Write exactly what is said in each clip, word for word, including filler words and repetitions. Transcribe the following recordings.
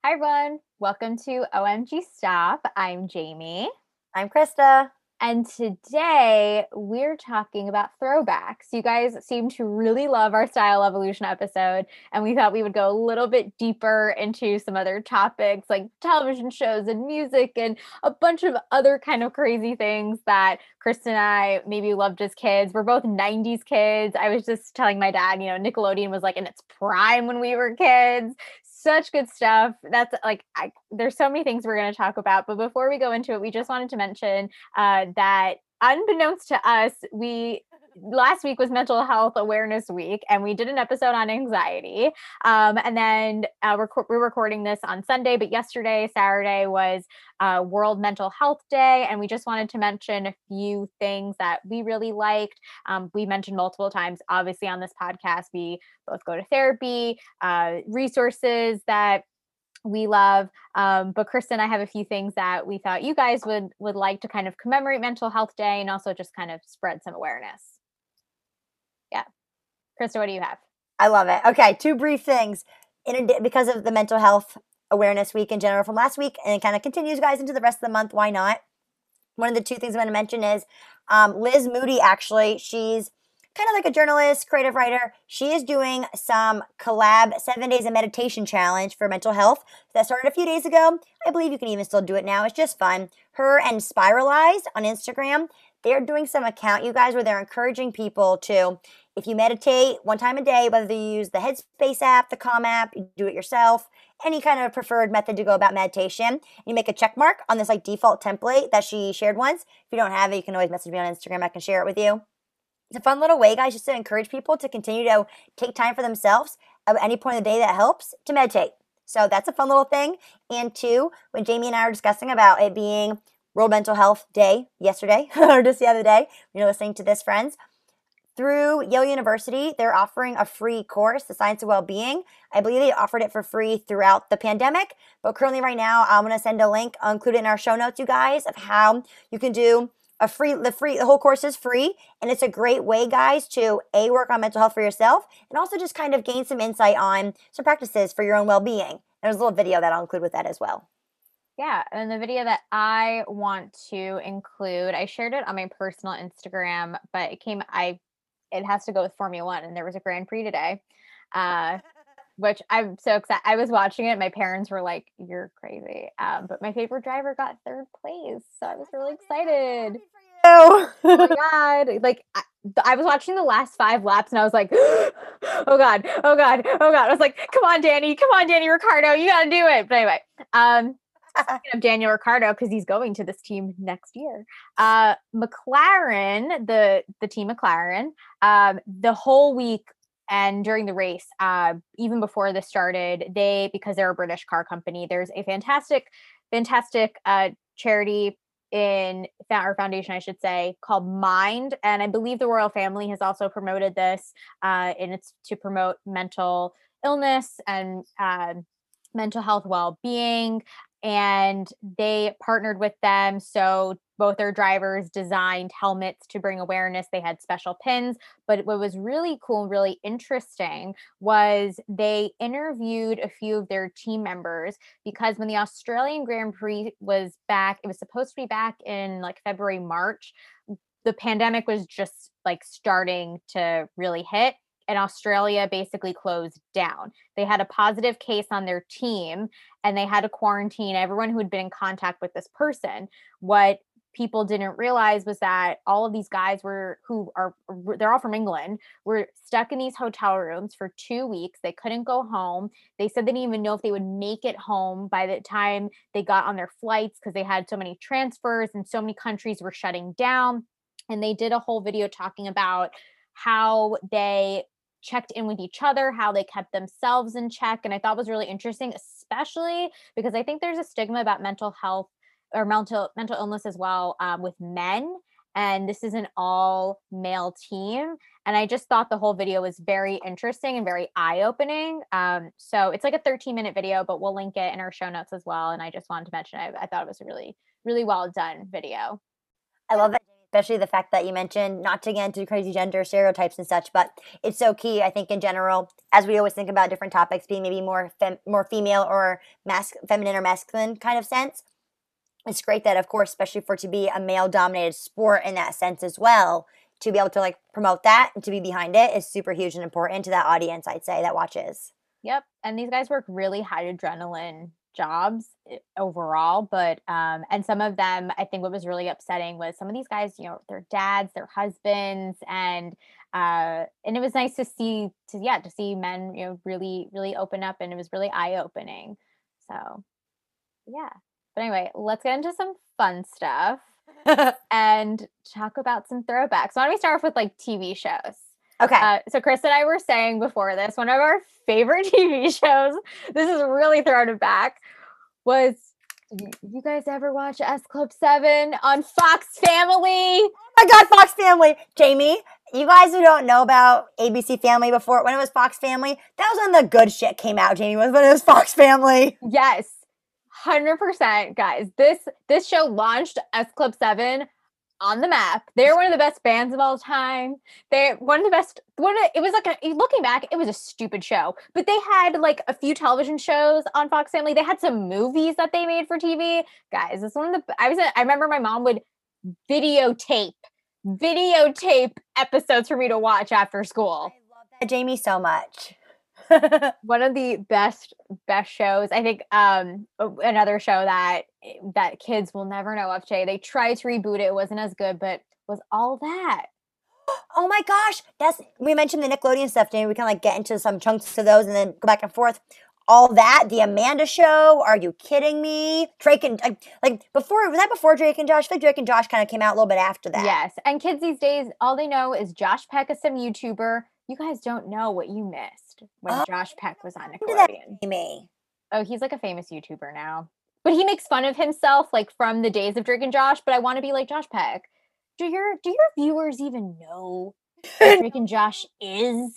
Hi, everyone. Welcome to O M G Stop. I'm Jamie. I'm Krista. And today we're talking about throwbacks. You guys seem to really love our Style Evolution episode, and we thought we would go a little bit deeper into some other topics like television shows and music and a bunch of other kind of crazy things that Krista and I maybe loved as kids. We're both nineties kids. I was just telling my dad, you know, Nickelodeon was like in its prime when we were kids. Such good stuff. That's like, I, there's so many things we're going to talk about. But before we go into it, we just wanted to mention uh, that unbeknownst to us, we last week was Mental Health Awareness Week, and we did an episode on anxiety. Um, and then uh, we're, we're recording this on Sunday, but yesterday, Saturday, was uh, World Mental Health Day, and we just wanted to mention a few things that we really liked. Um, we mentioned multiple times, obviously, on this podcast, we both go to therapy, uh, resources that we love. Um, but Krista and I have a few things that we thought you guys would would like to kind of commemorate Mental Health Day and also just kind of spread some awareness. Yeah. Krista, what do you have? I love it. Okay, two brief things. In a, because of the Mental Health Awareness Week in general from last week, and it kind of continues, guys, into the rest of the month. Why not? One of the two things I'm going to mention is um, Liz Moody, actually. She's kind of like a journalist, creative writer. She is doing some collab seven days of meditation challenge for mental health. That started a few days ago. I believe you can even still do it now. It's just fun. Her and Spiralize on Instagram, they're doing some account, you guys, where they're encouraging people to, if you meditate one time a day, whether you use the Headspace app, the Calm app, you do it yourself, any kind of preferred method to go about meditation, you make a check mark on this like default template that she shared once. If you don't have it, you can always message me on Instagram. I can share it with you. It's a fun little way, guys, just to encourage people to continue to take time for themselves at any point of the day that helps to meditate. So that's a fun little thing. And two, when Jamie and I were discussing about it being World Mental Health Day yesterday, or just the other day, when you're listening to this, friends, through Yale University, they're offering a free course, The Science of Wellbeing. I believe they offered it for free throughout the pandemic, but currently right now, I'm going to send a link, I'll include it in our show notes, you guys, of how you can do a free, the free, the whole course is free, and it's a great way, guys, to A, work on mental health for yourself, and also just kind of gain some insight on some practices for your own well-being. There's a little video that I'll include with that as well. Yeah, and the video that I want to include, I shared it on my personal Instagram, but it came, I, it has to go with Formula One, and there was a Grand Prix today, uh, which I'm so excited. I was watching it. My parents were like, "You're crazy," um, but my favorite driver got third place, so I was really excited. Oh my god! Like I, I was watching the last five laps, and I was like, "Oh god, oh god, oh god!" I was like, "Come on, Danny, come on, Danny Ricciardo, you got to do it." But anyway, um, speaking of Daniel Ricciardo, because he's going to this team next year, uh, McLaren, the the team McLaren, um, the whole week and during the race, uh, even before this started, they, because they're a British car company, there's a fantastic, fantastic uh, charity in our foundation, I should say, called Mind, and I believe the royal family has also promoted this, uh, and it's to promote mental illness and uh, mental health well-being, and they partnered with them. So both their drivers designed helmets to bring awareness. They had special pins, but what was really cool and really interesting was they interviewed a few of their team members, because when the Australian Grand Prix was back, it was supposed to be back in like February, March. The pandemic was just like starting to really hit, and Australia basically closed down. They had a positive case on their team, and they had to quarantine everyone who had been in contact with this person. What people didn't realize was that all of these guys were, who are, they're all from England, were stuck in these hotel rooms for two weeks. They couldn't go home. They said they didn't even know if they would make it home by the time they got on their flights, because they had so many transfers and so many countries were shutting down. And they did a whole video talking about how they checked in with each other, how they kept themselves in check. And I thought was really interesting, especially because I think there's a stigma about mental health or mental mental illness as well, um, with men. And this is an all male team. And I just thought the whole video was very interesting and very eye opening. Um, so it's like a thirteen minute video, but we'll link it in our show notes as well. And I just wanted to mention, I, I thought it was a really, really well done video. I love that, Jamie. especially the fact that you mentioned, not to get into crazy gender stereotypes and such, but it's so key, I think, in general, as we always think about different topics being maybe more fem- more female or mas- feminine or masculine kind of sense. It's great that, of course, especially for it to be a male-dominated sport in that sense as well, to be able to like promote that and to be behind it is super huge and important to that audience, I'd say, that watches. Yep. And these guys work really high adrenaline jobs eh, overall, but um and some of them, I think what was really upsetting was some of these guys, you know, their dads, their husbands, and uh and it was nice to see to yeah, to see men, you know, really really open up, and it was really eye-opening. So, yeah. But anyway, let's get into some fun stuff and talk about some throwbacks. So why don't we start off with like T V shows? Okay. Uh, so Chris and I were saying before this, one of our favorite T V shows, this is really throwing it back, was y- you guys ever watch S Club seven on Fox Family? Oh my God, Fox Family. Jamie, you guys who don't know about A B C Family before, when it was Fox Family, that was when the good shit came out, Jamie, was when it was Fox Family. Yes, one hundred percent, guys. This this show launched S Club seven on the map. They're one of the best bands of all time. They're one of the best. One of, it was like a, looking back, it was a stupid show, but they had like a few television shows on Fox Family. They had some movies that they made for T V. Guys, it's one of the. I was. I remember my mom would videotape videotape episodes for me to watch after school. I love that, Jamie, so much. One of the best best shows. I think um another show that that kids will never know of, Jay. They tried to reboot it. It wasn't as good, but was All That. Oh my gosh, that's we mentioned the Nickelodeon stuff, Jamie. We can like get into some chunks of those and then go back and forth. All That, the Amanda Show. Are you kidding me? Drake and like, like before was that before Drake and Josh? I think Drake and Josh kind of came out a little bit after that. Yes, and kids these days, all they know is Josh Peck is some YouTuber. You guys don't know what you missed when Oh, Josh Peck was on do that, Nickelodeon. Jamie. Oh, he's like a famous YouTuber now. But he makes fun of himself like from the days of Drake and Josh, but I want to be like Josh Peck. Do your do your viewers even know who Drake and Josh is?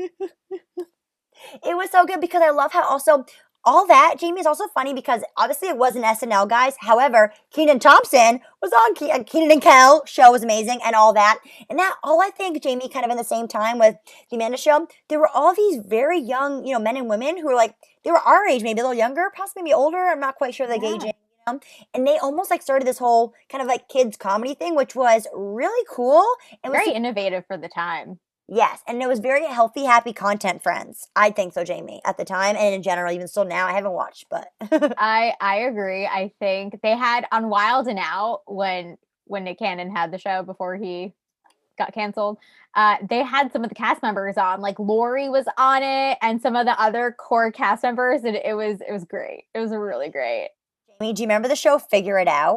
It was so good because I love how also All That, Jamie, is also funny because obviously it wasn't S N L, guys. However, Kenan Thompson was on Ke- uh, Kenan and Kel show was amazing and All That. And that all I think, Jamie, kind of in the same time with the Amanda Show, there were all these very young, you know, men and women who were like, they were our age, maybe a little younger, possibly maybe older. I'm not quite sure the Yeah. age, you know. And they almost like started this whole kind of like kids comedy thing, which was really cool. And was Very super- innovative for the time. Yes, and it was very healthy, happy content, friends. I think so, Jamie, at the time and in general, even still now. I haven't watched, but I I agree. I think they had on Wild and Out when when Nick Cannon had the show before he got canceled. Uh, they had some of the cast members on, like Lori was on it, and some of the other core cast members, and it was it was great. It was really great. Jamie, do you remember the show Figure It Out?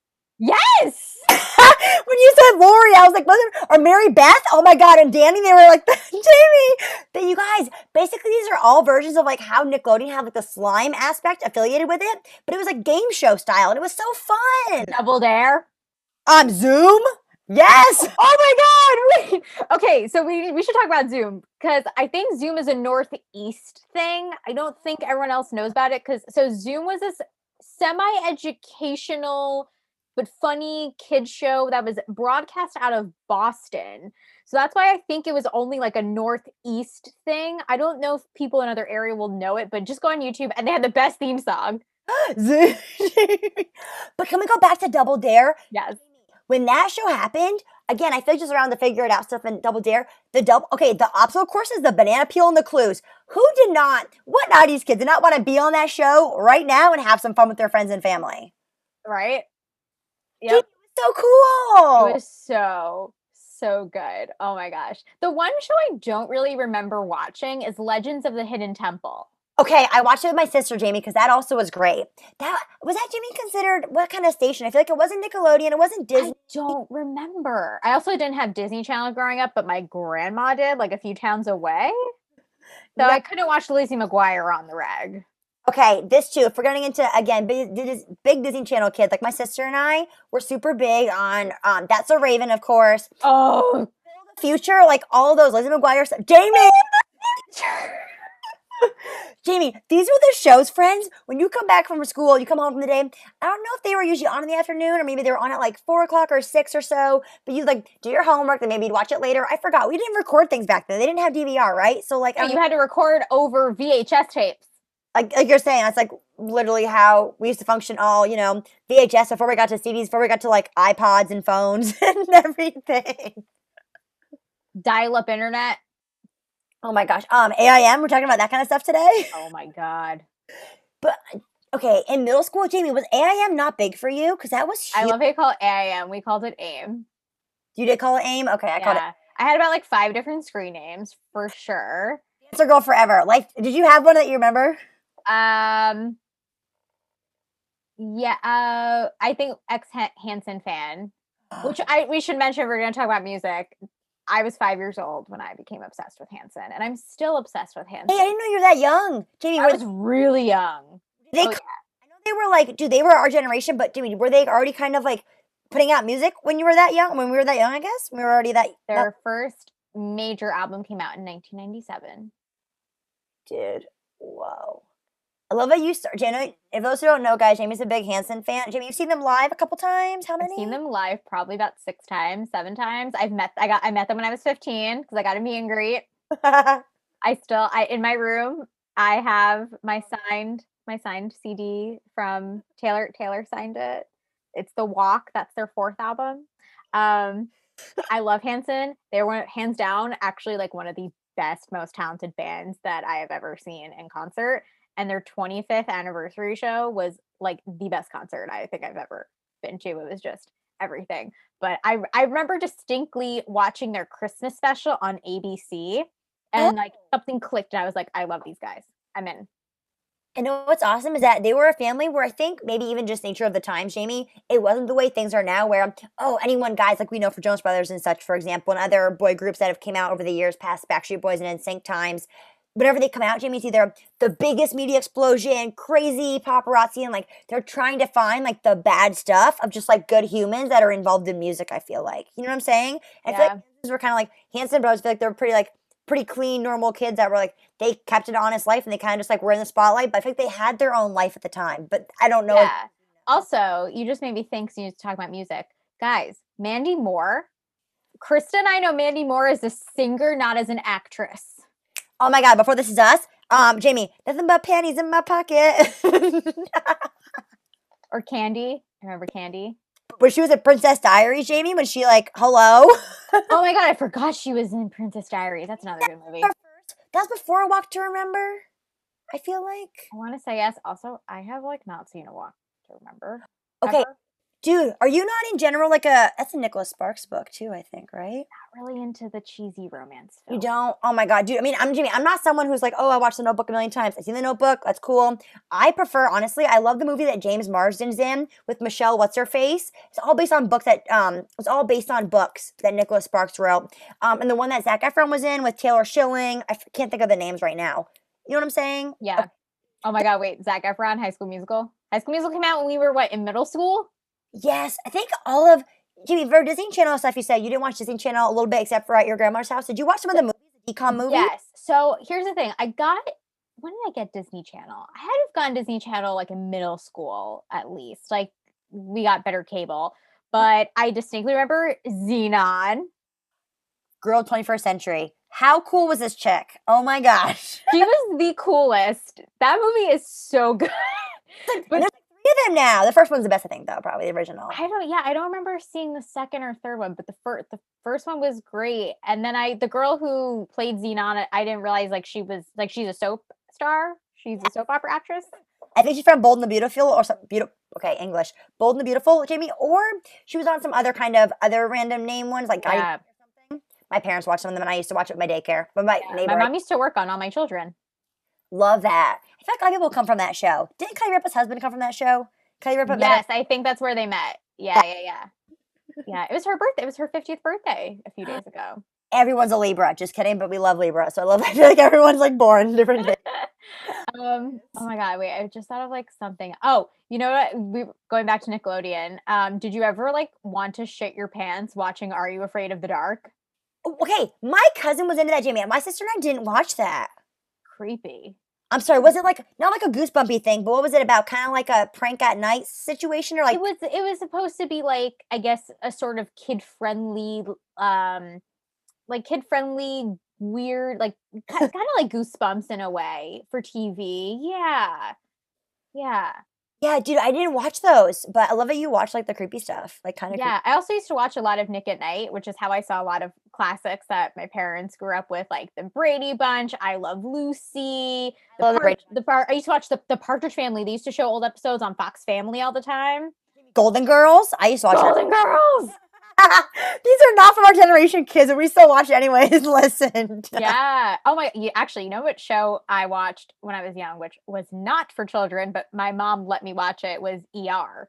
Yes. When you said Lori, I was like, was or Mary Beth? Oh my God, and Danny, they were like, Jamie. But you guys, basically these are all versions of like how Nickelodeon had like the slime aspect affiliated with it, but it was like game show style, and it was so fun. Double Dare. Um, Zoom? Yes! Oh my God! Wait. Okay, so we we should talk about Zoom because I think Zoom is a Northeast thing. I don't think everyone else knows about it because so Zoom was this semi-educational but funny kids show that was broadcast out of Boston. So that's why I think it was only like a Northeast thing. I don't know if people in other area will know it, but just go on YouTube and they had the best theme song. Zoom. But can we go back to Double Dare? Yes. When that show happened, again, I feel like just around the Figure It Out stuff and Double Dare, the double, okay, the obstacle courses, the banana peel and the clues. Who did not, what nineties kid did not want to be on that show right now and have some fun with their friends and family? Right? Dude, Yep. it was so cool. It was so, so good. Oh my gosh. The one show I don't really remember watching is Legends of the Hidden Temple. Okay, I watched it with my sister, Jamie, because that also was great. That was that, Jamie, considered what kind of station? I feel like it wasn't Nickelodeon, it wasn't Disney. I don't remember. I also didn't have Disney Channel growing up, but my grandma did, like a few towns away. So No. I couldn't watch Lizzie McGuire on the reg. Okay, this too. If we're getting into again, big, big Disney Channel kids, like my sister and I, we're super big on um, That's a Raven, of course. Oh, Future, like all those Lizzie McGuire stuff. Jamie, Jamie, these were the shows, friends. When you come back from school, you come home from the day. I don't know if they were usually on in the afternoon or maybe they were on at like four o'clock or six or so. But you like do your homework, then maybe you'd watch it later. I forgot. We didn't record things back then. They didn't have D V R, right? So like, I So don't you had to record over V H S tapes. like like you're saying, that's like literally how we used to function. All you know, V H S before we got to C Ds, before we got to like iPods and phones and everything. Dial-up internet. Oh my gosh. Um, A I M. We're talking about that kind of stuff today. Oh my God. But okay, in middle school, Jamie, was A I M not big for you? Because that was huge. I love how you call it A I M. We called it AIM. You did call it AIM? Okay, I called it. Yeah. I had about like five different screen names for sure. Dancer Girl Forever. Like, did you have one that you remember? Um. Yeah. Uh. I think X Hansen fan, which I we should mention. If we're going to talk about music. I was five years old when I became obsessed with Hanson, and I'm still obsessed with Hanson. Hey, I didn't know you were that young, Jamie. I were was really young. They, Oh, I yeah. know they were like, dude, they were our generation, but Jamie, were they already kind of like putting out music when you were that young? When we were that young, I guess we were already that. Their that first major album came out in nineteen ninety-seven. dude, whoa. I love how you start. Jamie, if those who don't know, guys, Jamie's a big Hanson fan. Jamie, you've seen them live a couple times. How many? I've seen them live probably about six times, seven times. I've met I got I met them when I was fifteen because I got a meet and greet. I still I in my room I have my signed my signed C D from Taylor. Taylor signed it. It's The Walk. That's their fourth album. Um, I love Hanson. They were hands down actually like one of the best, most talented bands that I have ever seen in concert. And their twenty-fifth anniversary show was like the best concert I think I've ever been to. It was just everything. But I I remember distinctly watching their Christmas special on A B C and like something clicked and I was like, I love these guys. I'm in. And know what's awesome is that they were a family where I think maybe even just nature of the times, Jamie, it wasn't the way things are now where, oh, anyone, guys, like we know for Jonas Brothers and such, for example, and other boy groups that have came out over the years past Backstreet Boys and N Sync times, whenever they come out, Jamie, it's either the biggest media explosion, crazy paparazzi, and like they're trying to find like the bad stuff of just like good humans that are involved in music, I feel like. You know what I'm saying? I Yeah. feel like we're kind of like Hanson Brothers, I feel like they're pretty like pretty clean, normal kids that were like, they kept an honest life and they kind of just like were in the spotlight, but I think they had their own life at the time. But I don't know. If, Yeah. Also, you just made me think, so you talk about music. Guys, Mandy Moore. Krista and I know Mandy Moore as a singer, not as an actress. oh my God, before This Is Us, um, Jamie, nothing but panties in my pocket. Or Candy. I remember Candy. When she was at Princess Diaries, Jamie, when she like, hello. Oh my God, I forgot she was in Princess Diaries. That's another good movie. That was before A Walk to Remember, I feel like. I want to say yes. Also, I have like not seen A Walk to Remember. Okay, ever. dude, are you not in general like a, that's a Nicholas Sparks book too, I think, right? Not really into the cheesy romance You film. don't? Oh my God, dude. I mean, I'm Jamie. I'm not someone who's like, oh, I watched The Notebook a million times. I've seen The Notebook. That's cool. I prefer, honestly, I love the movie that James Marsden's in with Michelle What's Her Face. It's all based on books that um, it's all based on books that Nicholas Sparks wrote. Um, and the one that Zac Efron was in with Taylor Schilling. I f- can't think of the names right now. You know what I'm saying? Yeah. Oh my God, wait. Zac Efron, High School Musical. High School Musical came out when we were what, in middle school? Yes, I think all of Jimmy for Disney Channel stuff. You said you didn't watch Disney Channel a little bit, except for at your grandmother's house. Did you watch some of the movies, the Econ movies? Yes. So here's the thing. I got when did I get Disney Channel? I had to have gotten Disney Channel like in middle school at least. Like we got better cable. But I distinctly remember Xenon. Girl, twenty-first century. How cool was this chick? Oh my gosh. She was the coolest. That movie is so good. But there's like three of them now. The first one's the best, I think, though, probably the original. I don't yeah, I don't remember seeing the second or third one, but the first the first one was great. And then I the girl who played Xenon, I didn't realize like she was like she's a soap star. She's a soap opera actress. I think she's from Bold and the Beautiful or some beautiful. Okay, English. Bold and the Beautiful, Jamie. Or she was on some other kind of other random name ones, like Guy Yeah. or something. My parents watched some of them, and I used to watch it with my daycare. But my Yeah, neighbor, my mom used to work on All My Children. love that. I feel like a lot of people come from that show. Didn't Kelly Ripa's husband come from that show? Kelly Ripa met Yes, I think that's where they met. Yeah, yeah, yeah. Yeah, it was her birthday. It was her fiftieth birthday a few days ago. everyone's a Libra. Just kidding, but we love Libra. So I love that. I feel like everyone's like born different days. um, oh my God, wait, I just thought of like something. Oh, you know what? We going back to Nickelodeon. Um, did you ever like want to shit your pants watching Are You Afraid of the Dark? Okay, my cousin was into that, Jamie. My sister and I didn't watch that. Creepy. I'm sorry, was it like not like a goosebumpy thing, but what was it about? Kind of like a prank at night situation, or like It was it was supposed to be like, I guess, a sort of kid friendly, um, like kid friendly, weird, like kind of like Goosebumps in a way for T V. Yeah, yeah. yeah, dude, I didn't watch those, but I love that you watch like the creepy stuff, like kind of creepy. Yeah, I also used to watch a lot of Nick at Night, which is how I saw a lot of classics that my parents grew up with, like The Brady Bunch, I Love Lucy, the Love the part, Brady the part. I used to watch the, the Partridge Family. They used to show old episodes on Fox Family all the time. Golden Girls. I used to watch Golden Girls. These are not from our generation kids, and we still watch it anyways. Listen. Yeah. Oh my. You, actually, you know what show I watched when I was young, which was not for children, but my mom let me watch it, was E R.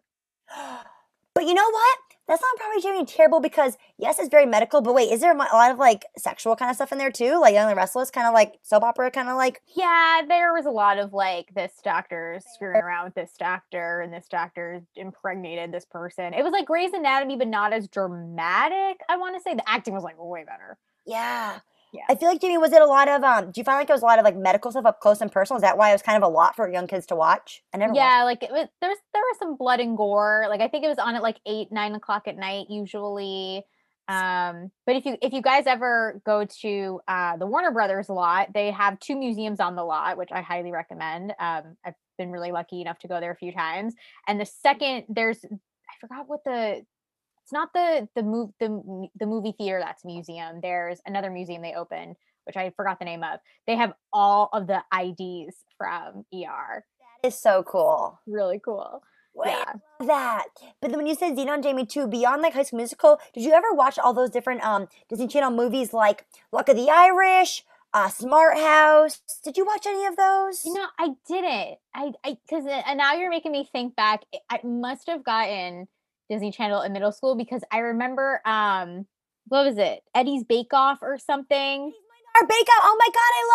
But you know what? That's not probably doing terrible because yes, it's very medical. But wait, is there a lot of like sexual kind of stuff in there too? Like Young and the Restless, kind of like soap opera, kind of like. Yeah, there was a lot of like this doctor screwing around with this doctor, and this doctor impregnated this person. It was like Grey's Anatomy, but not as dramatic. I want to say the acting was like way better. Yeah. Yeah. I feel like, Jamie, was it a lot of um? Do you find like it was a lot of like medical stuff up close and personal? Is that why it was kind of a lot for young kids to watch? I never. Yeah, like it was, there's there was some blood and gore. Like I think it was on at like eight, nine o'clock at night usually. Um, but if you if you guys ever go to uh, the Warner Brothers lot, they have two museums on the lot, which I highly recommend. Um, I've been really lucky enough to go there a few times. And the second there's I forgot what the it's not the the move the the movie theater that's museum. There's another museum they opened, which I forgot the name of. They have all of the I Ds from E R. That is so cool. Really cool. Wait, Yeah. I love that. But then when you said Xena and Jamie too, beyond like High School Musical, did you ever watch all those different um Disney Channel movies like Luck of the Irish, uh, Smart House? Did you watch any of those? You know, I didn't. I I because and now you're making me think back. I must have gotten Disney Channel in middle school because I remember um what was it? Eddie's Bake Off or something. Our Bake Off. Oh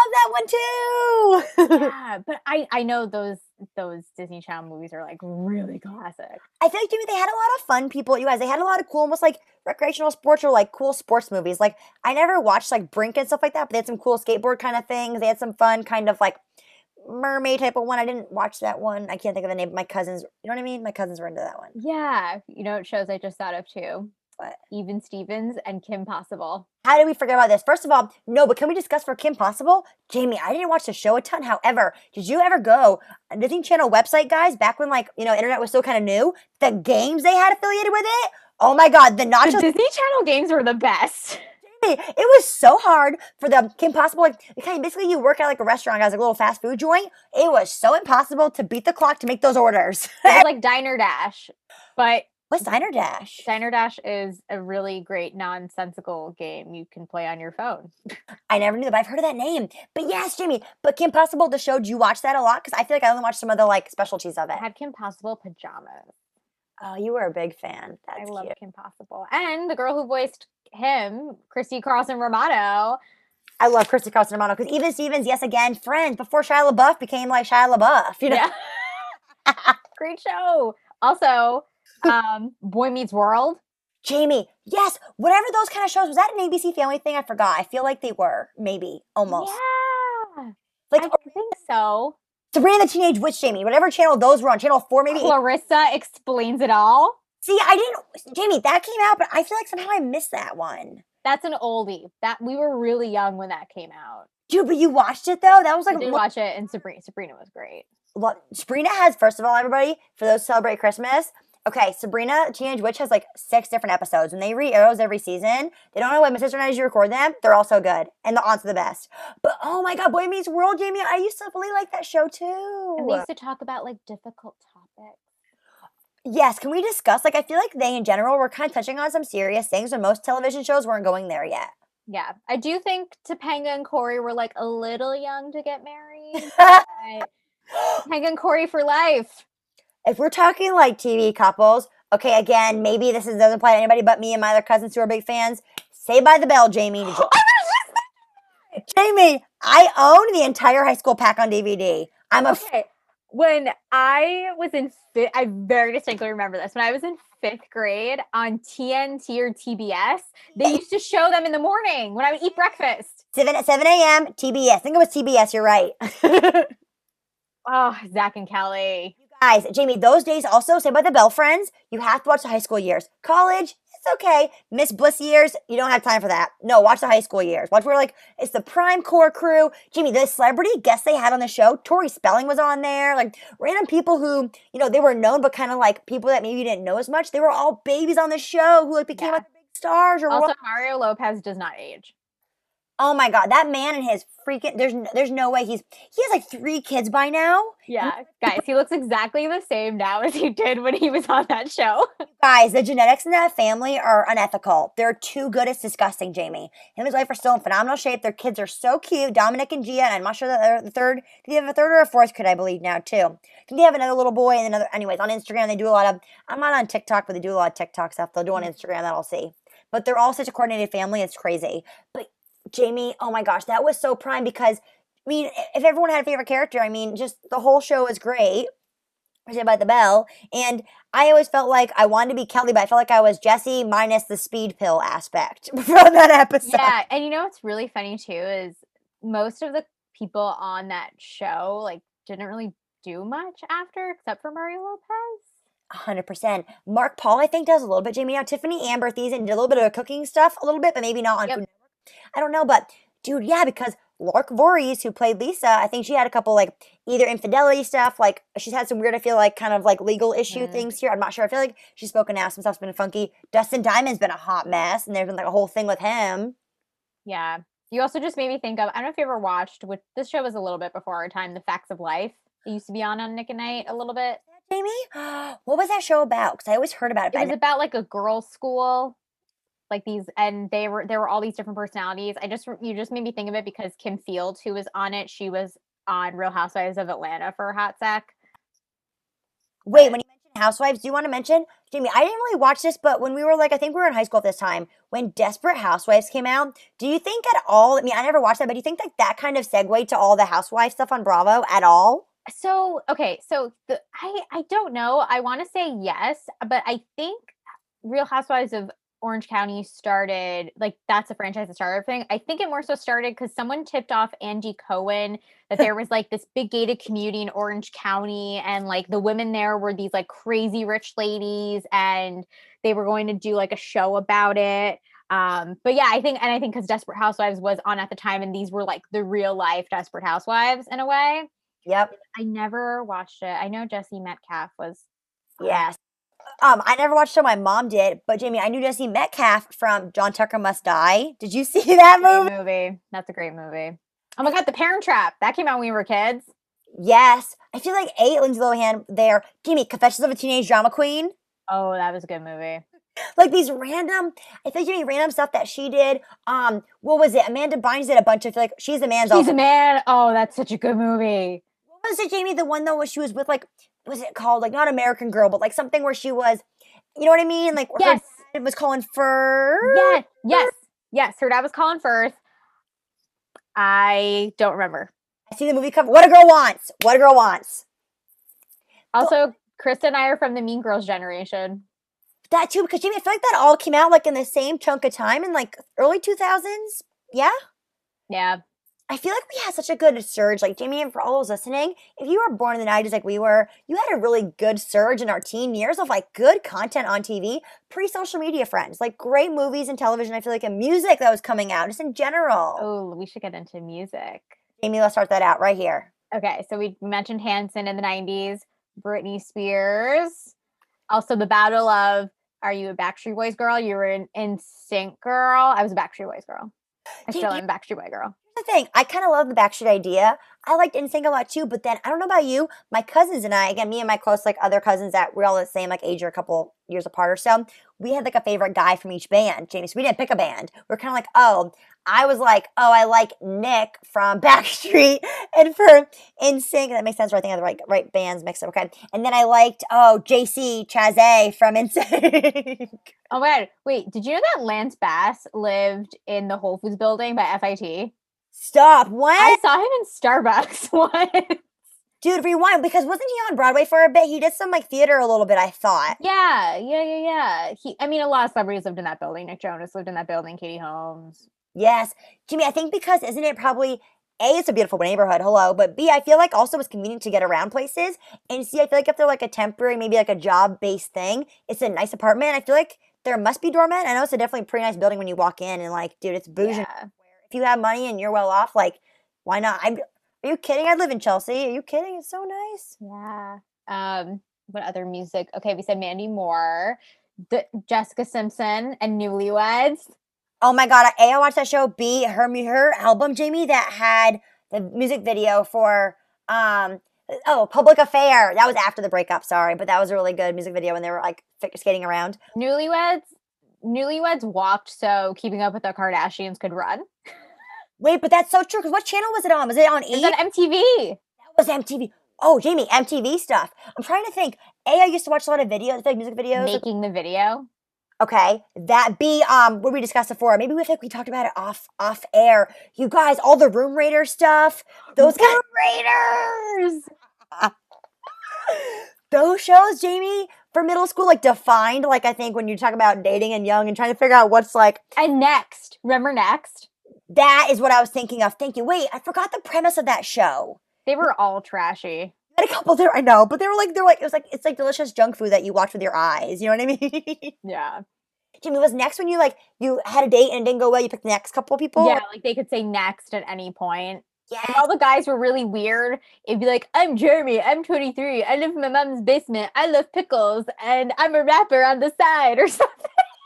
my god, I love that one too. Yeah, but I I know those those Disney Channel movies are like really classic. I feel like Jimmy, they had a lot of fun people. You guys, they had a lot of cool, almost like recreational sports or like cool sports movies. Like I never watched like Brink and stuff like that, but they had some cool skateboard kind of things. They had some fun kind of like mermaid type of one. I didn't watch that one. I can't think of the name. My cousins, you know what I mean? My cousins were into that one. Yeah, you know what shows I just thought of too? But Even Stevens and Kim Possible. how did we forget about this? First of all, no, but can we discuss for Kim Possible? Jamie, I didn't watch the show a ton. However, did you ever go on the Disney Channel website, guys, back when like, you know, internet was still kind of new? The games they had affiliated with it? Oh my god, the nacho The Disney Channel games were the best. it was so hard for the Kim Possible. Like, kind of basically, you work at like a restaurant, guys, like a little fast food joint. It was so impossible to beat the clock to make those orders. It was like Diner Dash, but What's Diner Dash? Diner Dash is a really great nonsensical game you can play on your phone. I never knew that, but I've heard of that name. But yes, Jamie. But Kim Possible, the show, do you watch that a lot? Because I feel like I only watched some of the like specialties of it. I had Kim Possible pajamas. Oh, you were a big fan. That's I love cute. Kim Possible. And the girl who voiced him, Christy Carlson Romano. I love Christy Carlson Romano because even Stevens, yes, again, Friends before Shia LaBeouf became like Shia LaBeouf. You know. Yeah. Great show. Also, um, Boy Meets World. Jamie, yes, whatever those kind of shows, was that an A B C Family thing? I forgot. I feel like they were, maybe, almost. Yeah. Like I think so. Sabrina the Teenage Witch, Jamie, whatever channel those were on, channel four, maybe. Clarissa Explains It All. See, I didn't, Jamie, that came out, but I feel like somehow I missed that one. That's an oldie. That we were really young when that came out. Dude, but you watched it though? That was like I did one- watch it, and Sabrina Sabrina was great. Well, Sabrina has, first of all, everybody, for those who celebrate Christmas, okay, Sabrina Teenage Witch has like six different episodes, and they re-air those every season. They don't know what my sister and I usually record them. They're all so good, and the aunts are the best. But oh my god, Boy Meets World, Jamie, I used to really like that show too. And they used to talk about like difficult topics. Yes, can we discuss, like, I feel like they in general were kind of touching on some serious things when most television shows weren't going there yet. Yeah, I do think Topanga and Corey were like a little young to get married. But Topanga and Corey for life. If we're talking like T V couples, okay, again, maybe this is, doesn't apply to anybody but me and my other cousins who are big fans. Saved by the Bell, Jamie. Did you- Jamie, I own the entire high school pack on D V D. I'm a Okay, when I was in fifth, I very distinctly remember this. When I was in fifth grade on T N T or T B S, they used to show them in the morning when I would eat breakfast. seven at seven a.m. T B S. I think it was T B S. You're right. Oh, Zach and Kelly. Guys, Jamie, those days also, Saved by the Bell friends, you have to watch the high school years. College, it's okay. Miss Bliss years, you don't have time for that. No, watch the high school years. Watch where, like, it's the prime core crew. Jamie, the celebrity guests they had on the show, Tori Spelling was on there. Like, random people who, you know, they were known, but kind of like people that maybe you didn't know as much. They were all babies on the show who, like, became, Yeah. like, big stars. Or Also, Mario Lopez does not age. Oh my God, that man and his freaking there's no, there's no way he's he has like three kids by now. Yeah, guys, he looks exactly the same now as he did when he was on that show. Guys, the genetics in that family are unethical. They're too good. It's disgusting, Jamie. Him and his wife are still in phenomenal shape. Their kids are so cute. Dominic and Gia, and I'm not sure that they're the third. Do they have a third or a fourth kid, I believe, now, too? I think they have another little boy and another. Anyways, on Instagram, they do a lot of. I'm not on TikTok, but they do a lot of TikTok stuff. They'll do on Instagram, that I'll see. But they're all such a coordinated family. It's crazy. But Jamie, oh my gosh, that was so prime because, I mean, if everyone had a favorite character, I mean, just the whole show was great. Saved by the Bell. And I always felt like I wanted to be Kelly, but I felt like I was Jessie minus the speed pill aspect from that episode. Yeah, and you know what's really funny too is most of the people on that show like didn't really do much after except for Mario Lopez. one hundred percent. Mark Paul, I think, does a little bit. Jamie, now Tiffany Amber Thiessen did a little bit of cooking stuff, a little bit, but maybe not on Yep. Food Network. I don't know, but dude, yeah, because Lark Voorhees, who played Lisa, I think she had a couple like either infidelity stuff, like she's had some weird, I feel like, kind of like legal issue Mhm. things here. I'm not sure. I feel like she's spoken out, some stuff's been funky. Dustin Diamond's been a hot mess, and there's been like a whole thing with him. Yeah. You also just made me think of, I don't know if you ever watched, which this show was a little bit before our time, The Facts of Life. It used to be on on Nick at Night a little bit. Jamie, what was that show about? Because I always heard about it. It But I was never- about like a girls' school, like these, and they were there were all these different personalities. I just you just made me think of it because Kim Fields, who was on it, she was on Real Housewives of Atlanta for a hot sec. Wait, when you mentioned Housewives, do you want to mention, Jamie, I didn't really watch this, but when we were like, I think we were in high school at this time, when Desperate Housewives came out, do you think at all, I mean, I never watched that, but do you think that that kind of segued to all the Housewives stuff on Bravo at all? So okay, so the I I don't know. I want to say yes, but I think Real Housewives of Orange County started like that's a franchise that started everything. I think it more so started because someone tipped off Angie Cohen that there was like this big gated community in Orange County, and like the women there were these like crazy rich ladies, and they were going to do like a show about it. Um, but yeah, I think, and I think because Desperate Housewives was on at the time, and these were like the real life Desperate Housewives in a way. Yep. I never watched it. I know Jesse Metcalf was. Yes. Um, I never watched it. My mom did, but Jamie, I knew Jesse Metcalf from John Tucker Must Die. Did you see that movie? Great movie. That's a great movie. Oh my God, The Parent Trap. That came out when we were kids. Yes. I feel like eight Lindsay Lohan there. Jamie, Confessions of a Teenage Drama Queen. Oh, that was a good movie. Like these random, I think Jamie, random stuff that she did. Um, what was it? Amanda Bynes did a bunch of, I feel like She's a Man's She's also. a Man. Oh, that's such a good movie. What was it, Jamie? The one though where she was with like, what was it called? Like not American Girl, but like something where she was, you know what I mean? Like where Yes. her dad was Colin Firth. Yes. Yes. Yes. Her dad was Colin Firth. I don't remember. I see the movie cover. What a Girl Wants. What a Girl Wants. Also, Krista and I are from the Mean Girls generation. That too, because Jamie, I feel like that all came out like in the same chunk of time in like early two thousands. Yeah. Yeah. I feel like we had such a good surge. Like, Jamie, and for all those listening, if you were born in the nineties like we were, you had a really good surge in our teen years of like good content on T V, pre-social media friends, like great movies and television. I feel like and music that was coming out just in general. Oh, we should get into music. Jamie, let's start that out right here. Okay. So we mentioned Hanson in the nineties, Britney Spears. Also, the battle of, are you a Backstreet Boys girl? You were an N Sync girl. I was a Backstreet Boys girl. I Did still you- am a Backstreet Boy girl. The thing, I kind of love the Backstreet idea. I liked N Sync a lot too, but then I don't know about you, my cousins and I, again, me and my close like other cousins that we're all the same like age or a couple years apart or so, we had like a favorite guy from each band, Jamie. So we didn't pick a band. We're kind of like, oh, I was like, oh, I like Nick from Backstreet, and for N Sync, that makes sense. Right? I think I have the right right bands mixed up. Okay, and then I liked oh J C Chazé from N Sync. Oh my God. Wait, did you know that Lance Bass lived in the Whole Foods building by F I T? Stop! What? I saw him in Starbucks once. Dude, rewind, because wasn't he on Broadway for a bit? He did some like theater a little bit, I thought. Yeah, yeah, yeah, yeah. He, I mean, a lot of celebrities lived in that building. Nick Jonas lived in that building. Katie Holmes. Yes. Jimmy, I think because isn't it probably A, it's a beautiful neighborhood, hello, but B, I feel like also it's convenient to get around places. And C, I feel like if they're like a temporary, maybe like a job-based thing, it's a nice apartment. I feel like there must be doormen. I know it's a definitely pretty nice building when you walk in and like, dude, it's bougie. Yeah. If you have money and you're well off, like, why not? I'm, are you kidding? I live in Chelsea. Are you kidding? It's so nice. Yeah. Um, what other music? Okay, we said Mandy Moore, D- Jessica Simpson, and Newlyweds. Oh my god, A, I watched that show. B, her her album, Jamie, that had the music video for um oh, Public Affair. That was after the breakup, sorry, but that was a really good music video when they were like skating around. Newlyweds. Newlyweds walked so Keeping Up with the Kardashians could run. Wait, but that's so true. Because what channel was it on? Was it on E? It's on M T V. That was M T V. Oh, Jamie, M T V stuff. I'm trying to think. A, I used to watch a lot of videos, like music videos. Making the video. Okay, that B, um, what we discussed before. Maybe we think we talked about it off off air. You guys, all the Room Raider stuff. Those Room kind Raiders. those shows, Jamie, for middle school, like defined. Like I think when you talk about dating and young and trying to figure out what's like. And Next. Remember Next? That is what I was thinking of. Thank you. Wait, I forgot the premise of that show. They were all trashy. I had a couple there, I know, but they were like, they're like, it was like, it's like delicious junk food that you watch with your eyes. You know what I mean? Yeah. Jimmy, was Next when you like, you had a date and it didn't go well, you picked the next couple of people? Yeah, like they could say next at any point. Yeah. And all the guys were really weird. It'd be like, I'm Jeremy, I'm twenty-three, I live in my mom's basement, I love pickles, and I'm a rapper on the side or something.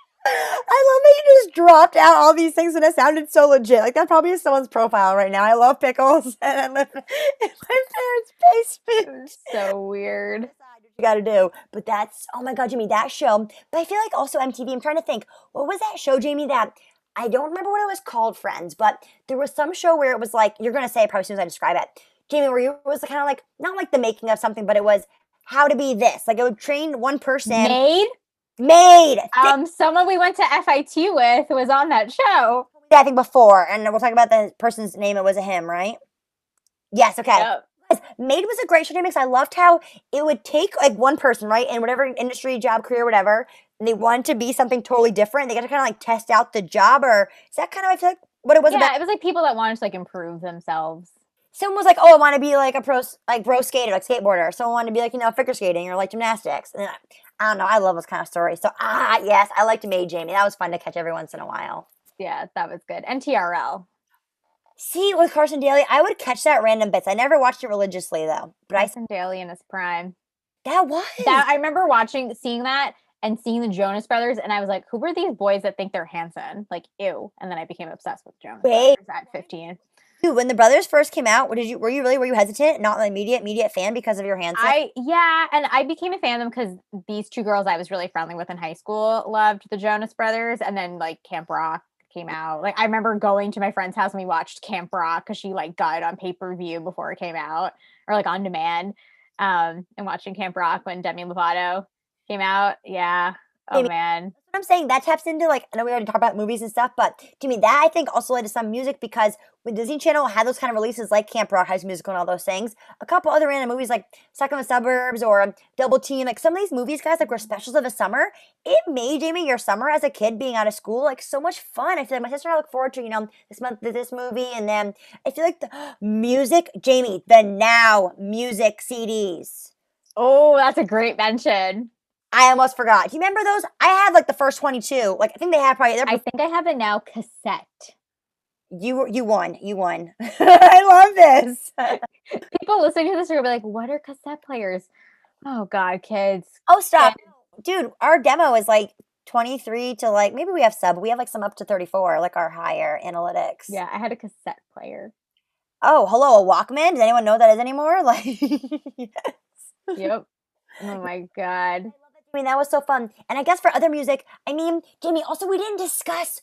I love that you just dropped out all these things and it sounded so legit. Like that probably is someone's profile right now. I love pickles and I live in my parents' basement. So weird. You got to do. But that's, oh my God, Jamie, that show. But I feel like also M T V, I'm trying to think, what was that show, Jamie, that I don't remember what it was called, Friends, but there was some show where it was like, you're going to say it probably as soon as I describe it. Jamie, where you, it was kind of like, not like the making of something, but it was how to be this. Like it would train one person. Made? Made. Um, someone we went to F I T with was on that show. Yeah, I think before, and we'll talk about the person's name. It was a him, right? Yes, okay. Yep. Made was a great show, because I loved how it would take like one person, right, in whatever industry, job, career, whatever, and they wanted to be something totally different. They got to kind of like test out the job, or is that kind of I feel like what it was Yeah, about? it was like people that wanted to like improve themselves. Someone was like, "Oh, I want to be like a pro, like pro skater, like skateboarder." Someone wanted to be like you know figure skating or like gymnastics. And I, I don't know. I love those kind of stories. So ah, yes, I liked Made, Jamie. That was fun to catch every once in a while. Yeah, that was good. And T R L. See, with Carson Daly, I would catch that random bits. I never watched it religiously though, but I Carson Daly in his prime. that was That I remember watching, seeing that, and seeing the Jonas Brothers, and I was like, "Who are these boys that think they're Hanson?" Like, ew. And then I became obsessed with Jonas Wait. Brothers at fifteen. Dude, when the brothers first came out, what did you were you really were you hesitant, not an immediate immediate fan because of your hands? I yeah, and I became a fan of them because these two girls I was really friendly with in high school loved the Jonas Brothers, and then like Camp Rock came out. Like I remember going to my friend's house and we watched Camp Rock because she like got it on pay per view before it came out, or like on demand. Um, and watching Camp Rock when Demi Lovato came out. Yeah. Oh Maybe. man. That's what I'm saying. That taps into like I know we already talked about movies and stuff, but to me that I think also led to some music because when Disney Channel had those kind of releases like Camp Rock, High School Musical, and all those things, a couple other random movies like Stuck in the Suburbs or um, Double Team, like some of these movies, guys, like were specials of the summer. It made Jamie your summer as a kid being out of school like so much fun. I feel like my sister and I look forward to you know this month this movie, and then I feel like the music, Jamie, the Now music C Ds. Oh, that's a great mention. I almost forgot. Do you remember those? I had like the first twenty-two. Like I think they had probably. I think I have a Now cassette. You you won. You won. I love this. People listening to this are gonna be like, "What are cassette players?" Oh God, kids. Oh stop, dude. Our demo is like twenty-three to like maybe we have sub. We have like some up to thirty-four, like our higher analytics. Yeah, I had a cassette player. Oh, hello, a Walkman. Does anyone know what that is anymore? Like, yes. Yep. Oh my God. I mean, that was so fun. And I guess for other music, I mean, Jamie, also we didn't discuss.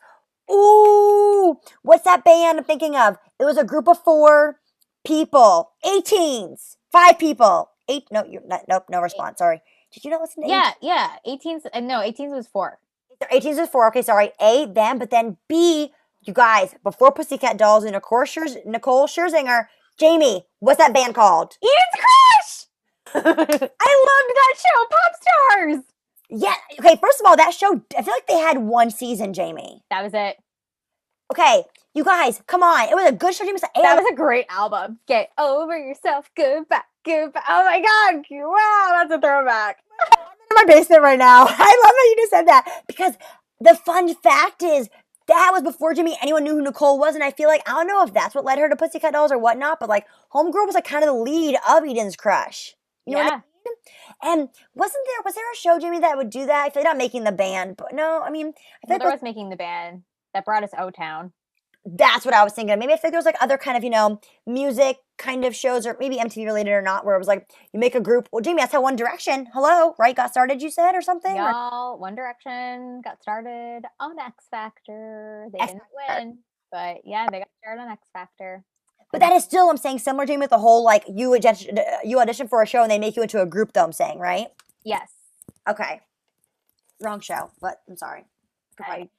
Ooh, what's that band I'm thinking of? It was a group of four people, eighteens, five people, eight. No, you're not. Nope, no response. Sorry. Did you not listen to? Yeah, yeah. eighteens. Uh, no, eighteens was four. eighteens was four. Okay, sorry. A, them, but then B, you guys, before Pussycat Dolls and Nicole, Scherz- Nicole Scherzinger, Jamie, what's that band called? Eden's Crush! I loved that show, Pop Stars! Yeah, okay, first of all, that show, I feel like they had one season, Jamie. That was it. Okay, you guys, come on. It was a good show, Jamie. That was a great album. Get over yourself. Goodbye. Goodbye. Oh my God. Wow, that's a throwback. In my basement right now. I love that you just said that because the fun fact is that was before Jimmy anyone knew who Nicole was, and I feel like I don't know if that's what led her to Pussycat Dolls or whatnot, but like Homegirl was like kind of the lead of Eden's crush. You know Yeah. what I mean? And wasn't there was there a show, Jimmy, that would do that? I feel like not making the band, but no, I mean I feel Well, like there was Making the Band that brought us O-Town. that's what I was thinking. Maybe I think there was like other kind of, you know, music kind of shows or maybe M T V related or not, where it was like you make a group. Well, Jamie, that's how One Direction, hello, right, got started, you said, or something? Or- Y'all, One Direction got started on X Factor. They X didn't Factor. win, but yeah, they got started on X Factor. But that is still, I'm saying, similar, Jamie, with the whole like you audition, you audition for a show and they make you into a group, though, I'm saying, right? Yes. Okay. Wrong show, but I'm sorry. I,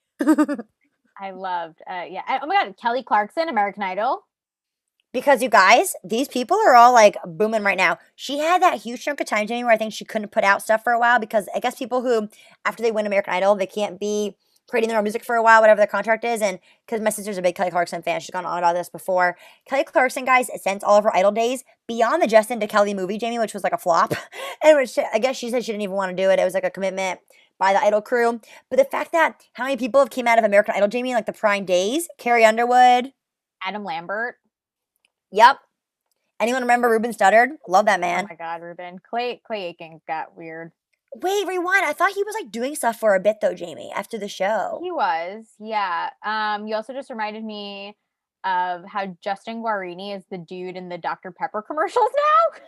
I loved, uh, yeah. I- oh my God, Kelly Clarkson, American Idol. Because you guys, these people are all like booming right now. She had that huge chunk of time, Jamie, where I think she couldn't put out stuff for a while because I guess people who, after they win American Idol, they can't be creating their own music for a while, whatever their contract is. And because my sister's a big Kelly Clarkson fan, she's gone on about this before. Kelly Clarkson, guys, since all of her Idol days, beyond the Justin to Kelly movie, Jamie, which was like a flop, and which I guess she said she didn't even want to do it. It was like a commitment by the Idol crew. But the fact that how many people have came out of American Idol, Jamie, in like the prime days, Carrie Underwood, Adam Lambert. yep. Anyone remember Ruben Studdard? Love that man. Oh my God, Ruben. Clay Clay Aiken got weird. Wait, rewind. I thought he was like doing stuff for a bit though, Jamie, after the show. He was, yeah. Um, you also just reminded me of how Justin Guarini is the dude in the Doctor Pepper commercials now.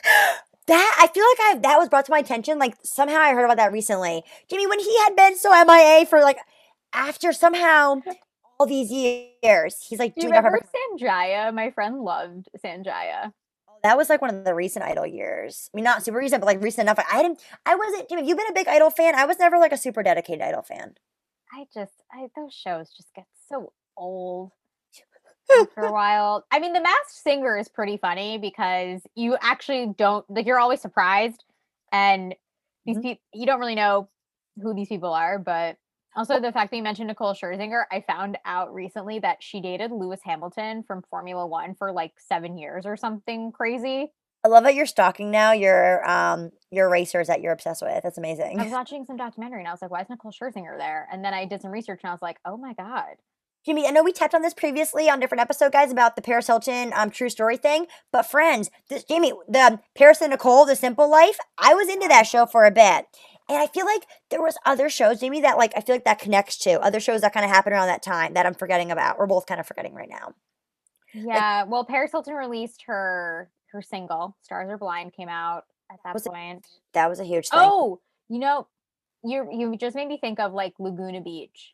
That I feel like I that was brought to my attention. Like somehow I heard about that recently. Jamie, when he had been so M I A for like after somehow all these years, he's like Do you doing Doctor remember Pepper. Sanjaya? My friend loved Sanjaya. That was like one of the recent Idol years. I mean, not super recent, but like recent enough. I didn't. I wasn't. Jamie, you've been a big Idol fan. I was never like a super dedicated Idol fan. I just, I those shows just get so old after a while. I mean, The Masked Singer is pretty funny because you actually don't like. You're always surprised, and these Mhm. people you don't really know who these people are. But also the fact that you mentioned Nicole Scherzinger, I found out recently that she dated Lewis Hamilton from Formula One for like seven years or something crazy. I love that you're stalking now your um your racers that you're obsessed with. That's I amazing. was watching some documentary and I was like, why is Nicole Scherzinger there? And then I did some research and I was like, oh my God. Jimmy, I know we tapped on this previously on different episode, guys, about the Paris Hilton um, true story thing. But friends, this Jamie, the Paris and Nicole, The Simple Life, I was into that show for a bit. And I feel like there was other shows, Jamie, that like I feel like that connects to other shows that kind of happened around that time that I'm forgetting about. We're both kind of forgetting right now. Yeah. Well, Paris Hilton released her her single, Stars Are Blind, came out at that Was it- point. That was a huge thing. Oh, you know, you you just made me think of like Laguna Beach.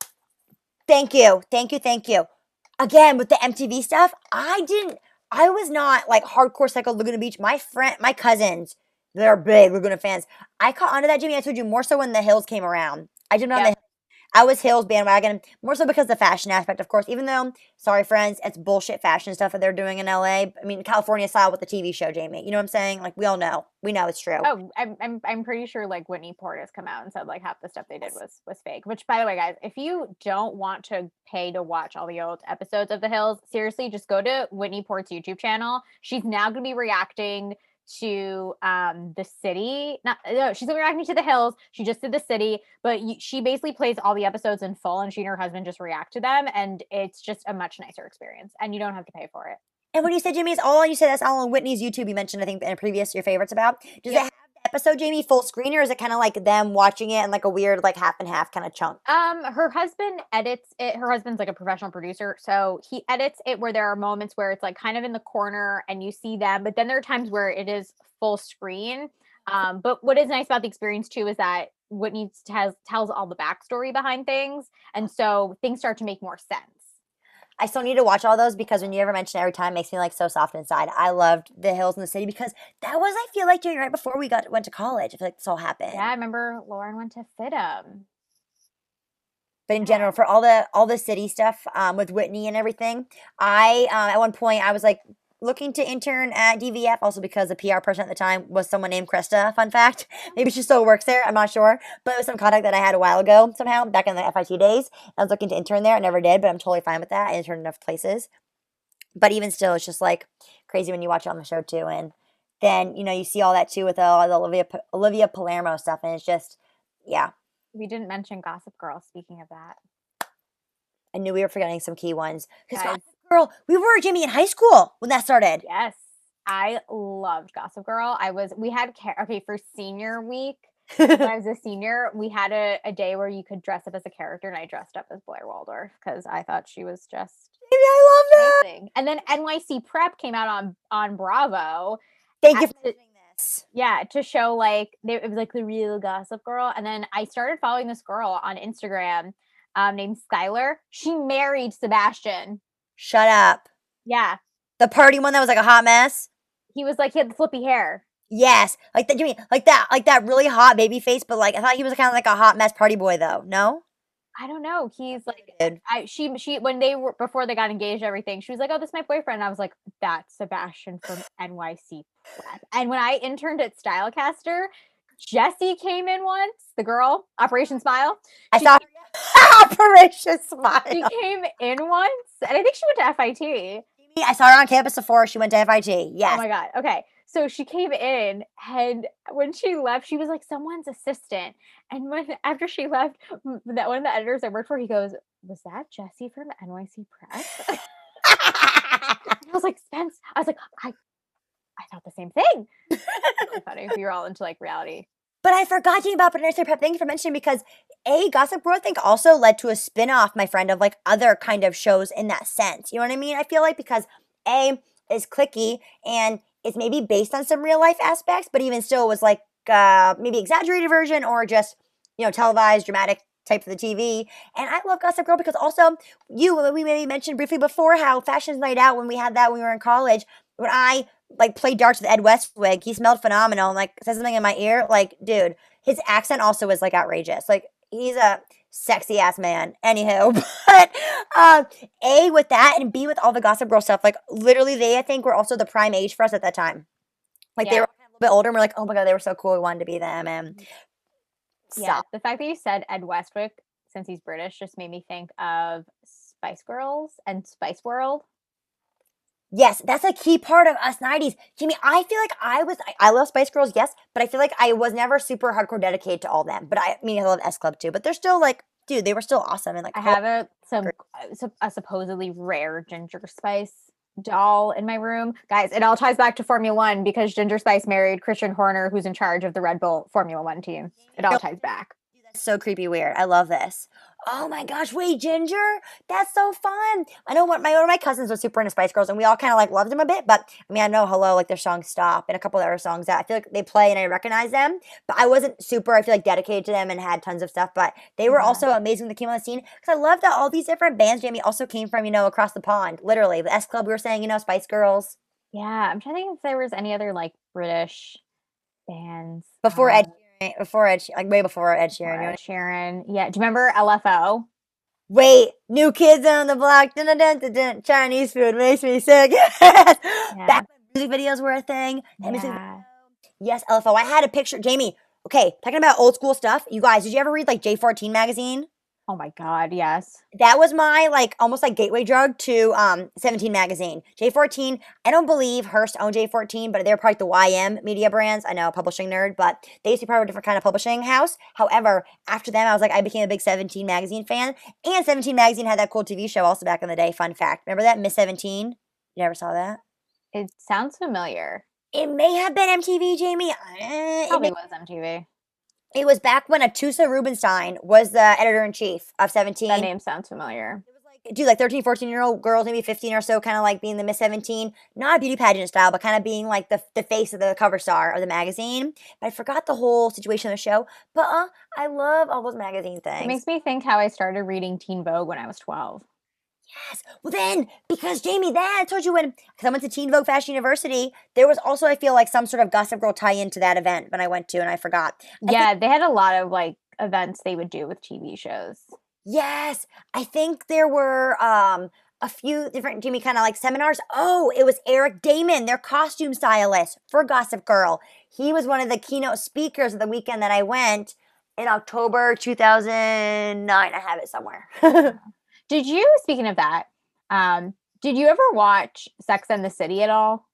Thank you. Thank you. Thank you. Again, with the M T V stuff, I didn't, I was not like hardcore psycho Laguna Beach. My friend, my cousins, they're big Laguna fans. I caught onto that, Jimmy. I told you more so when the Hills came around. I jumped on Yep. the I was Hills bandwagon, more so because of the fashion aspect, of course. Even though, sorry, friends, it's bullshit fashion stuff that they're doing in L A. I mean, California style with the T V show, Jamie. You know what I'm saying? Like, we all know. We know it's true. Oh, I'm I'm I'm pretty sure like Whitney Port has come out and said like half the stuff they did was was fake. Which, by the way, guys, if you don't want to pay to watch all the old episodes of The Hills, seriously, just go to Whitney Port's YouTube channel. She's now going to be reacting to um the city. Not no, she's gonna be reacting to The Hills. She just did the city, but y- she basically plays all the episodes in full, and she and her husband just react to them, and it's just a much nicer experience, and you don't have to pay for it. And when you said Jamie, it's all you said that's all on Whitney's YouTube. You mentioned, I think, in a previous your favorites about. Does Yeah. it have the episode, Jamie, full screen, or is it kind of like them watching it in like a weird, like half and half kind of chunk? Um, her husband edits it. Her husband's like a professional producer, so he edits it where there are moments where it's like kind of in the corner and you see them, but then there are times where it is full screen. Um, but what is nice about the experience too is that Whitney tells tells all the backstory behind things, and so things start to make more sense. I still need to watch all those because when you ever mention it every time, it makes me like so soft inside. I loved The Hills in the City because that was, I feel like, Jamie, right before we got went to college. I feel like this all happened. Yeah, I remember Lauren went to FITM. But in general, for all the all the city stuff um, with Whitney and everything, I um, at one point I was like looking to intern at D V F, also because the P R person at the time was someone named Krista. Fun fact. Maybe she still works there. I'm not sure. But it was some contact that I had a while ago somehow, back in the F I T days. I was looking to intern there. I never did, but I'm totally fine with that. I interned enough places. But even still, it's just like crazy when you watch it on the show too. And then, you know, you see all that too with all the Olivia, Olivia Palermo stuff. And it's just, yeah. We didn't mention Gossip Girl, speaking of that. I knew we were forgetting some key ones. Because Guys, Gossip Girl, we were, Jamie, in high school when that started. yes, I loved Gossip Girl. I was, we had, char- okay, for senior week, when I was a senior, we had a, a day where you could dress up as a character, and I dressed up as Blair Waldorf because I thought she was just Baby, I love that. amazing. And then N Y C Prep came out on on Bravo. Thank you At for the- mentioning this. Yeah, to show like they, it was like the real Gossip Girl. And then I started following this girl on Instagram um, named Skylar. She married Sebastian. Shut up. Yeah, The party one that was like a hot mess. he was like he had the flippy hair. Yes, like that. You mean like that? Like that really hot baby face, but like I thought he was kind of like a hot mess party boy, though. No, I don't know. He's like, dude. I she she when they were before they got engaged, everything. She was like, "Oh, this is my boyfriend." And I was like, "That's Sebastian from N Y C Prep." And when I interned at Stylecaster, Jessie came in once. The girl, Operation Smile. I She saw Operation Smile. She came in once, and I think she went to F I T. I saw her on campus before she went to F I T. Yes. Oh my god. Okay. So she came in, and when she left, she was like someone's assistant. And when after she left, m- that one of the editors I worked for, he goes, "Was that Jessie from N Y C Press?" And I was like, Spence. I was like, I, I thought the same thing. It's really funny. We were all into like reality. But I forgot to about Nursery Prep. Thank you for mentioning because A, Gossip Girl, I think, also led to a spin-off, my friend, of like other kind of shows in that sense. You know what I mean? I feel like because A is clicky and it's maybe based on some real life aspects, but even still was like uh, maybe exaggerated version or just, you know, televised, dramatic type for the T V. And I love Gossip Girl because also you, we maybe mentioned briefly before how Fashions Night Out, when we had that when we were in college, when I like played darts with Ed Westwig, he smelled phenomenal and like said something in my ear. Like, dude, his accent also was like outrageous. Like, he's a sexy ass man. Anywho, but uh, A, with that, and B, with all the Gossip Girl stuff, like literally they, I think, were also the prime age for us at that time. Like, they Yeah. were a little bit older and we're like, oh my God, they were so cool. We wanted to be them. And Yeah. stop. The fact that you said Ed Westwick, since he's British, just made me think of Spice Girls and Spice World. Yes, that's a key part of us nineties. Jamie, I feel like I was, I, I love Spice Girls, yes, but I feel like I was never super hardcore dedicated to all them. But I, I mean, I love S Club too, but they're still like, dude, they were still awesome. And like, I have a some uh, sup- a supposedly rare Ginger Spice doll in my room. Guys, it all ties back to Formula One because Ginger Spice married Christian Horner, who's in charge of the Red Bull Formula One team. It all ties back. that's so creepy weird. I love this. Oh my gosh, wait, Ginger? That's so fun. I know what my one of my cousins was super into Spice Girls and we all kind of like loved them a bit, but I mean I know Hello, like their song Stop and a couple other songs that I feel like they play and I recognize them, but I wasn't super, I feel like dedicated to them and had tons of stuff, but they were Yeah. also amazing when they came on the scene because I love that all these different bands, Jamie, also came from, you know, across the pond, literally. The S Club we were saying, you know, Spice Girls. Yeah, I'm trying to think if there was any other like British bands Before um, Ed Sheeran, before Ed, She- like way before Ed Sheeran. before you know? Ed Sheeran. Yeah, do you remember L F O? Wait, new kids on the block, dun, dun, dun, dun, dun, Chinese food makes me sick. Back when music videos were a thing. and music Yeah. Yes, L F O. I had a picture. Jamie, okay, talking about old school stuff. You guys, did you ever read like J fourteen magazine? Oh my God, yes. That was my like almost like gateway drug to um seventeen magazine. J fourteen, I don't believe Hearst owned J fourteen, but they're probably the Y M media brands. I know, publishing nerd, but they used to be part of a different kind of publishing house. However, after them, I was like, I became a big seventeen magazine fan. And seventeen magazine had that cool T V show also back in the day. Fun fact. Remember that? Miss seventeen? You never saw that? It sounds familiar. It may have been M T V, Jamie. Eh, It, Probably may- was M T V. it was back when Atusa Rubenstein was the editor-in-chief of seventeen. That name sounds familiar. It was like, dude, like thirteen, fourteen year old girls, maybe fifteen or so, kind of like being the Miss seventeen, not a beauty pageant style, but kind of being like the, the face of the cover star of the magazine. But I forgot the whole situation of the show. But uh, I love all those magazine things. It makes me think how I started reading Teen Vogue when I was twelve. Yes. Well, then, because Jamie, then I told you when, because I went to Teen Vogue Fashion University, there was also, I feel like, some sort of Gossip Girl tie in to that event when I went to, and I forgot. I Yeah, they had a lot of like events they would do with T V shows. Yes, I think there were. Um, a few different Jamie kind of like seminars. Oh, it was Eric Damon, their costume stylist for Gossip Girl. He was one of the keynote speakers of the weekend that I went in October two thousand nine. I have it somewhere. Did you, speaking of that, um, did you ever watch Sex and the City at all?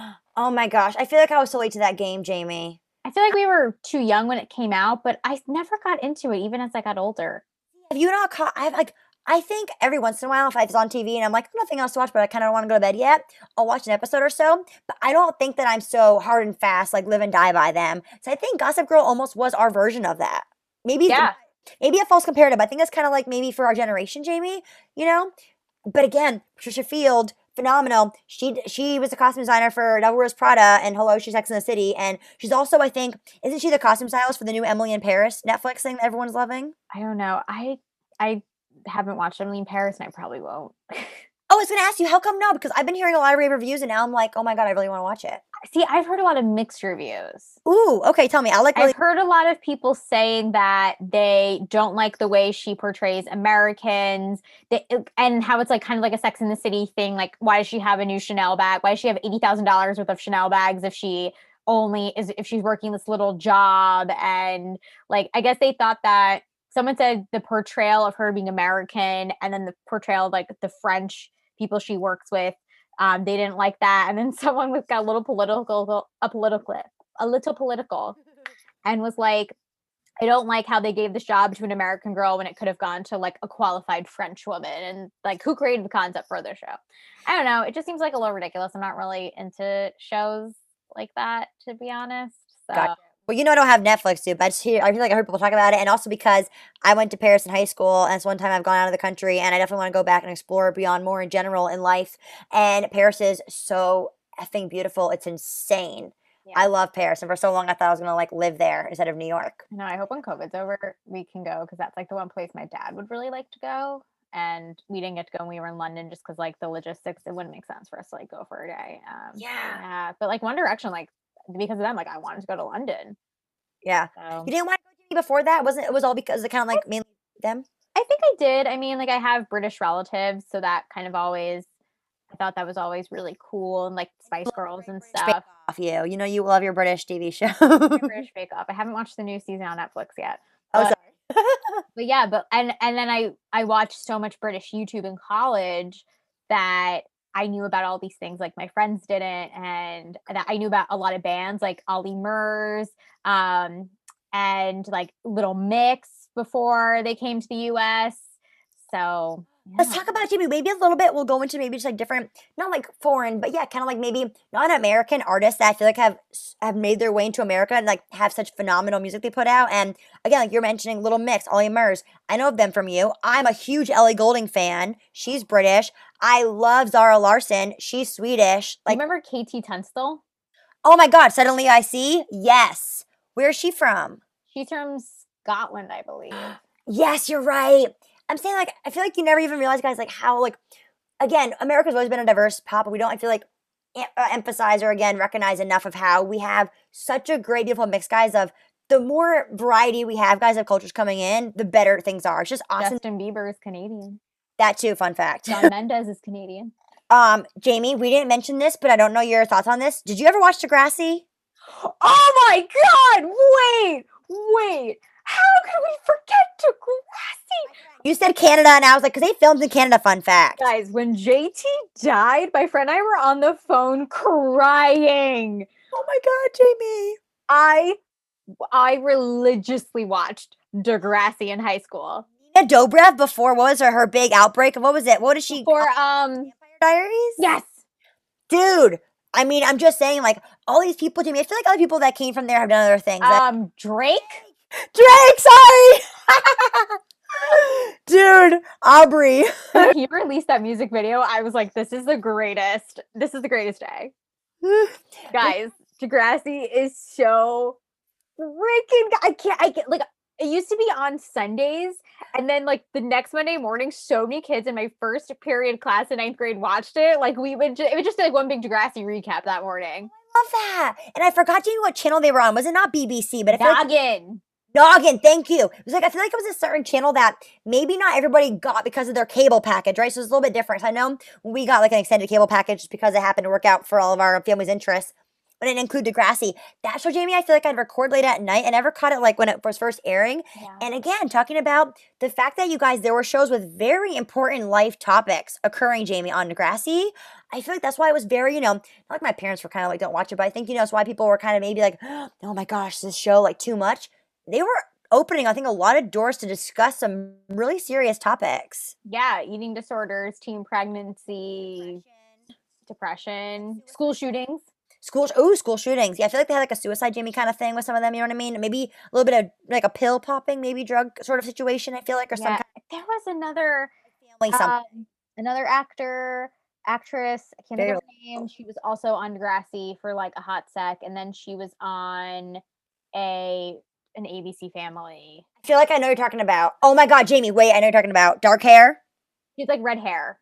Oh my gosh. I feel like I was so late to that game, Jamie. I feel like we were too young when it came out, but I never got into it, even as I got older. Have you not caught? I've like, I think every once in a while, if it's on T V and I'm like, nothing else to watch, but I kind of don't want to go to bed yet, I'll watch an episode or so. But I don't think that I'm so hard and fast, like live and die by them. So I think Gossip Girl almost was our version of that. Maybe, Yeah. maybe a false comparative. I think that's kind of like maybe for our generation, Jamie, you know? But again, Patricia Field, phenomenal. She she was the costume designer for Devil Wears Prada and Hello, She's Sex in the City. And she's also, I think, isn't she the costume stylist for the new Emily in Paris Netflix thing that everyone's loving? I don't know. I I haven't watched Emily in Paris, and I probably won't. Oh, I was going to ask you, how come no? Because I've been hearing a lot of rave reviews, and now I'm like, oh my God, I really want to watch it. See, I've heard a lot of mixed reviews. Ooh, okay, tell me. I like really- I've heard a lot of people saying that they don't like the way she portrays Americans, they, and how it's like kind of like a Sex in the City thing. Like, why does she have a new Chanel bag? Why does she have eighty thousand dollars worth of Chanel bags if she only is if she's working this little job? And like, I guess they thought that someone said the portrayal of her being American and then the portrayal of like the French people she works with, um, they didn't like that. And then someone was got a little political, a political, a little political, and was like, I don't like how they gave this job to an American girl when it could have gone to like a qualified French woman. And like, who created the concept for their show? I don't know. It just seems like a little ridiculous. I'm not really into shows like that, to be honest. So. Gotcha. Well, you know, I don't have Netflix, dude, but I just hear, I feel like I heard people talk about it. And also because I went to Paris in high school, and it's one time I've gone out of the country, and I definitely want to go back and explore beyond more in general in life. And Paris is so effing beautiful. It's insane. Yeah. I love Paris. And for so long, I thought I was going to like live there instead of New York. No, I hope when COVID's over, we can go, because that's like the one place my dad would really like to go. And we didn't get to go when we were in London just because like the logistics, it wouldn't make sense for us to like go for a day. Um, yeah. yeah. But like One Direction, like because of them, like I wanted to go to London. Yeah. So. You didn't want to go before that? Wasn't it was all because it kind of like mainly them? I think I did. I mean, like I have British relatives, so that kind of always, I thought that was always really cool, and like Spice Girls and stuff. Bake Off, you, you know, you love your British T V show. British Bake Off. I haven't watched the new season on Netflix yet. But, oh, sorry. But yeah, but and and then I I watched so much British YouTube in college that I knew about all these things like my friends didn't, and that I knew about a lot of bands like Ollie Murs, um, and like Little Mix before they came to the U S. So yeah. Let's talk about Jamie. Maybe a little bit. We'll go into maybe just like different, not like foreign, but yeah, kind of like maybe non-American artists that I feel like have have made their way into America and like have such phenomenal music they put out. And again, like you're mentioning Little Mix, Ollie Murs. I know of them from you. I'm a huge Ellie Goulding fan. She's British. I love Zara Larsson. She's Swedish. Like, remember K T Tunstall? Oh my God! Suddenly I See. Yes. Where is she from? She's from Scotland, I believe. Yes, you're right. I'm saying, like, I feel like you never even realize, guys, like, how, like, again, America's always been a diverse pop, but we don't, I feel like, em- uh, emphasize or, again, recognize enough of how we have such a great, beautiful mix, guys, of the more variety we have, guys, of cultures coming in, the better things are. It's just awesome. Justin Bieber is Canadian. That, too, fun fact. Shawn Mendes is Canadian. Um, Jamie, we didn't mention this, but I don't know your thoughts on this. Did you ever watch Degrassi? Oh, my God! Wait! Wait! How could we forget Degrassi? You said Canada, and I was like, because they filmed in Canada, fun fact. Guys, when J T died, my friend and I were on the phone crying. Oh my God, Jamie. I I religiously watched Degrassi in high school. Nina Dobrev before, what was her, her big outbreak? What was it? What did she? For, um... Vampire Diaries? Yes. Dude. I mean, I'm just saying, like, all these people, Jamie, I feel like other people that came from there have done other things. Um, Drake? Drake, sorry! Dude, Aubrey. When he released that music video, I was like, this is the greatest. This is the greatest day. Guys, Degrassi is so freaking, I can't, I can't, like, it used to be on Sundays, and then, like, the next Monday morning, so many kids in my first period class in ninth grade watched it. Like, we would, just, it would just be, like, one big Degrassi recap that morning. I love that. And I forgot, Jamie, what channel they were on. Was it not B B C? But I feel Noggin. Noggin, thank you. It was like I feel like it was a certain channel that maybe not everybody got because of their cable package, right? So it's a little bit different. So I know we got like an extended cable package just because it happened to work out for all of our family's interests. But it didn't include Degrassi. That show, Jamie, I feel like I'd record late at night. I never caught it like when it was first airing. Yeah. And again, talking about the fact that you guys, there were shows with very important life topics occurring, Jamie, on Degrassi. I feel like that's why it was very, you know, not like my parents were kind of like, don't watch it, but I think, you know, it's why people were kind of maybe like, oh my gosh, this show, like too much. They were opening, I think, a lot of doors to discuss some really serious topics. Yeah, eating disorders, teen pregnancy, depression, school shootings. School, ooh, school shootings. Yeah, I feel like they had like a suicide Jamie kind of thing with some of them. You know what I mean? Maybe a little bit of like a pill popping, maybe drug sort of situation. I feel like, or some Yeah, kind there was another of family something. um, another actor, actress. I can't think Very of her name. She was also on Degrassi for like a hot sec, and then she was on a an A B C Family. I feel like I know you're talking about. Oh my God, Jamie, wait, I know you're talking about dark hair. She's like red hair.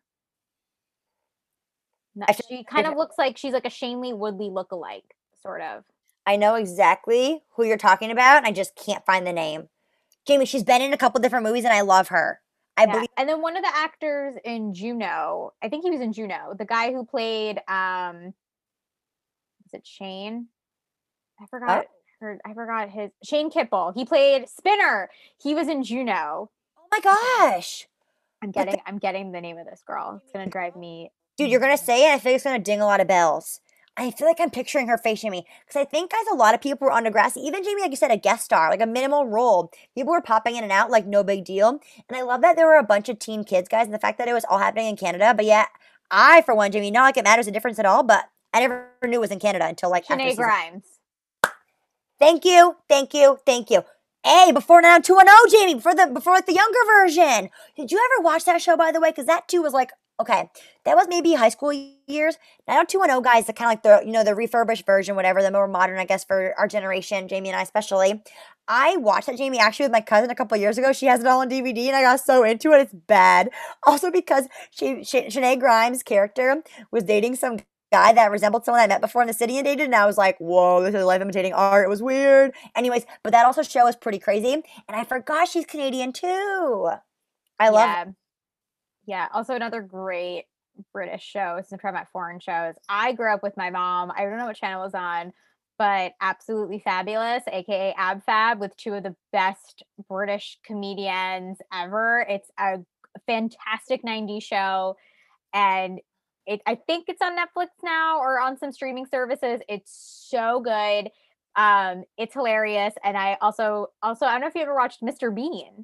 No, I feel she like kind I of looks like she's like a Shailene Woodley lookalike, sort of. I know exactly who you're talking about, and I just can't find the name. Jamie, she's been in a couple different movies, and I love her. I Yeah. believe. And then one of the actors in Juno, I think he was in Juno, the guy who played um is it Shane? I Oh, forgot her I forgot his Shane Kipple. He played Spinner. He was in Juno. oh my gosh. I'm But getting I'm getting the name of this girl. It's gonna drive me dude, you're gonna say it. I think it's gonna ding a lot of bells. I feel like I'm picturing her face, Jamie, because I think, guys, a lot of people were on Degrassi. Even Jamie, like you said, a guest star, like a minimal role. People were popping in and out, like no big deal. And I love that there were a bunch of teen kids, guys, and the fact that it was all happening in Canada. But yeah, I, for one, Jamie, not like it matters a difference at all, but I never knew it was in Canada until like after Shanae season. Grimes. Thank you, thank you, thank you. Hey, before nine oh two one oh, Jamie, before the before like the younger version. Did you ever watch that show, by the way? Because that too was like, okay, that was maybe high school years. nine oh two one oh, guys, the kind of like the, you know, the refurbished version, whatever, the more modern, I guess, for our generation, Jamie and I especially. I watched that, Jamie, actually with my cousin a couple years ago. She has it all on D V D, and I got so into it. It's bad. Also because she, she Shanae Grimes' character was dating some guy that resembled someone I met before in the city and dated, and I was like, whoa, this is life imitating art. It was weird. Anyways, but that also show is pretty crazy. And I forgot she's Canadian too. I love Yeah. Yeah. Also another great British show, since I'm talking about foreign shows. I grew up with my mom. I don't know what channel it was on, but Absolutely Fabulous, aka Ab Fab, with two of the best British comedians ever. It's a fantastic nineties show, and it I think it's on Netflix now or on some streaming services. It's so good. Um, it's hilarious. And I also also I don't know if you ever watched Mister Bean.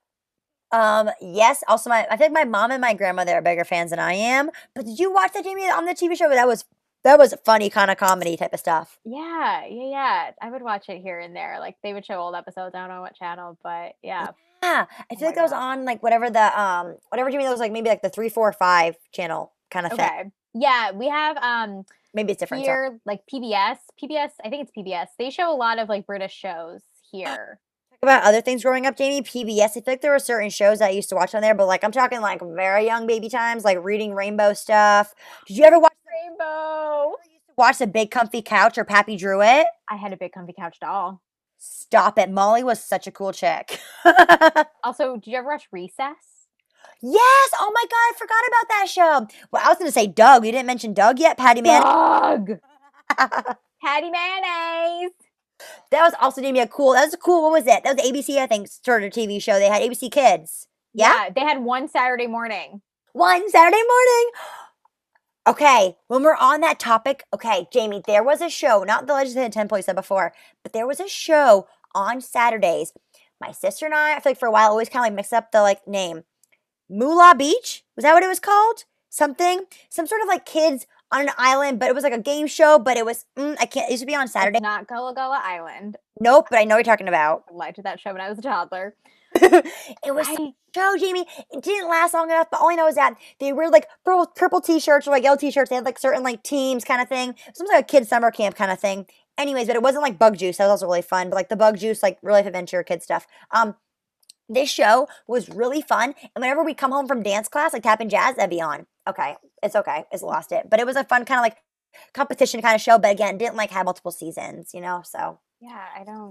Um, yes. Also, my I think my mom and my grandmother are bigger fans than I am. But did you watch that, Jamie, on the T V show? That was that was funny kind of comedy type of stuff. Yeah, yeah, yeah. I would watch it here and there. Like they would show old episodes. I don't know what channel, but yeah. Yeah, I Oh feel my like that was god. on like whatever the um whatever Jamie that was like maybe like the three, four, five channel kind of thing. Okay. Yeah, we have um Maybe it's different. So. here like P B S. P B S, I think it's P B S. They show a lot of like British shows here. Talk about other things growing up, Jamie. P B S. I feel like there were certain shows that I used to watch on there, but like I'm talking like very young baby times, like Reading Rainbow stuff. Did you ever watch? Rainbow. Watch the Big Comfy Couch or Pappy Druitt? I had a big comfy couch doll. Stop it. Molly was such a cool chick. Also, did you ever watch Recess? Yes. Oh my God. I forgot about that show. Well, I was going to say Doug. You didn't mention Doug yet, Patty Man. Doug. Patty Mayonnaise. That was also Jamie a cool. That was a cool. What was it? That was A B C, I think, started a T V show. They had A B C Kids. Yeah. Yeah, they had one Saturday morning. One Saturday morning. Okay, when we're on that topic, okay, Jamie, there was a show, not the Legends of the Hidden Temple you said before, but there was a show on Saturdays. My sister and I, I feel like for a while, always kind of like mix up the like name. Moolah Beach? Was that what it was called? Something? Some sort of like kids on an island, but it was like a game show, but it was, mm, I can't, it used to be on Saturday. It's not Gullah Gullah Island. Nope, but I know what you're talking about. I liked that show when I was a toddler. It was I, a show, Jamie. It didn't last long enough, but all I know is that they were like purple, purple t-shirts or like yellow t-shirts. They had like certain like teams kind of thing. It was like a kid summer camp kind of thing. Anyways, but it wasn't like Bug Juice. That was also really fun. But like the Bug Juice, like real life adventure kid stuff. Um, this show was really fun. And whenever we come home from dance class, like tap and jazz, that'd be on. Okay, it's okay. It's lost it. But it was a fun kind of like competition kind of show. But again, didn't like have multiple seasons, you know? So yeah, I don't.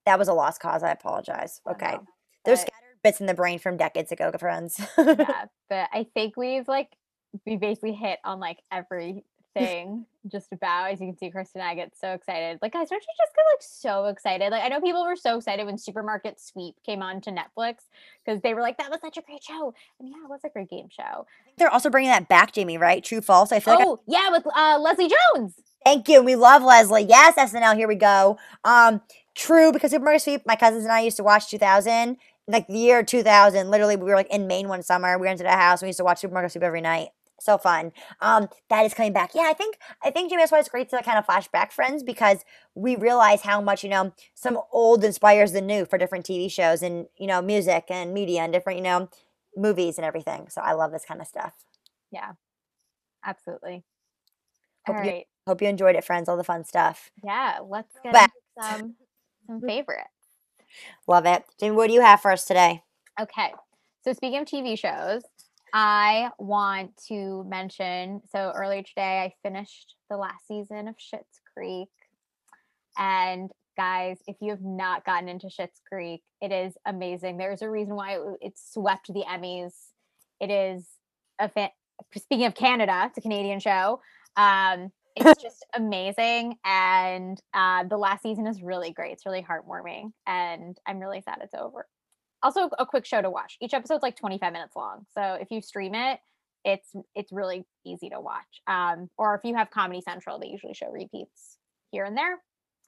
That was a lost cause. I apologize. I Okay. know, There's but scattered bits in the brain from decades ago, friends. yeah, but I think we've like we basically hit on like everything just about. As you can see, Kristen and I get so excited. Like, guys, don't you just get like so excited? Like, I know people were so excited when Supermarket Sweep came on to Netflix because they were like, "That was such a great show," and yeah, it was a great game show. They're also bringing that back, Jamie, right? True, false. I feel like I, Oh yeah, with uh, Leslie Jones. thank you. We love Leslie. Yes, S N L. Here we go. Um, true, because Supermarket Sweep, my cousins and I used to watch two thousand, like the year two thousand. Literally, we were like in Maine one summer. We rented a house. And we used to watch Supermarket Sweep every night. So fun. Um, that is coming back. Yeah, I think I think Jamie, that's why it's great to kind of flashback Friends because we realize how much you know some old inspires the new for different T V shows and you know music and media and different you know movies and everything. So I love this kind of stuff. Yeah, absolutely. All Hope you right. hope you enjoyed it, friends. All the fun stuff. Yeah, let's get But into some some favorites. love it, Jamie. What do you have for us today? Okay. So speaking of T V shows, I want to mention, so earlier today I finished the last season of Schitt's Creek. And guys, if you have not gotten into Schitt's Creek, it is amazing. There's a reason why it, it swept the Emmys. It is a fan, speaking of Canada, it's a Canadian show. Um, it's just amazing. And uh, the last season is really great. It's really heartwarming. And I'm really sad it's over. Also, a quick show to watch. Each episode's like twenty-five minutes long. So if you stream it, it's it's really easy to watch. Um, or if you have Comedy Central, they usually show repeats here and there.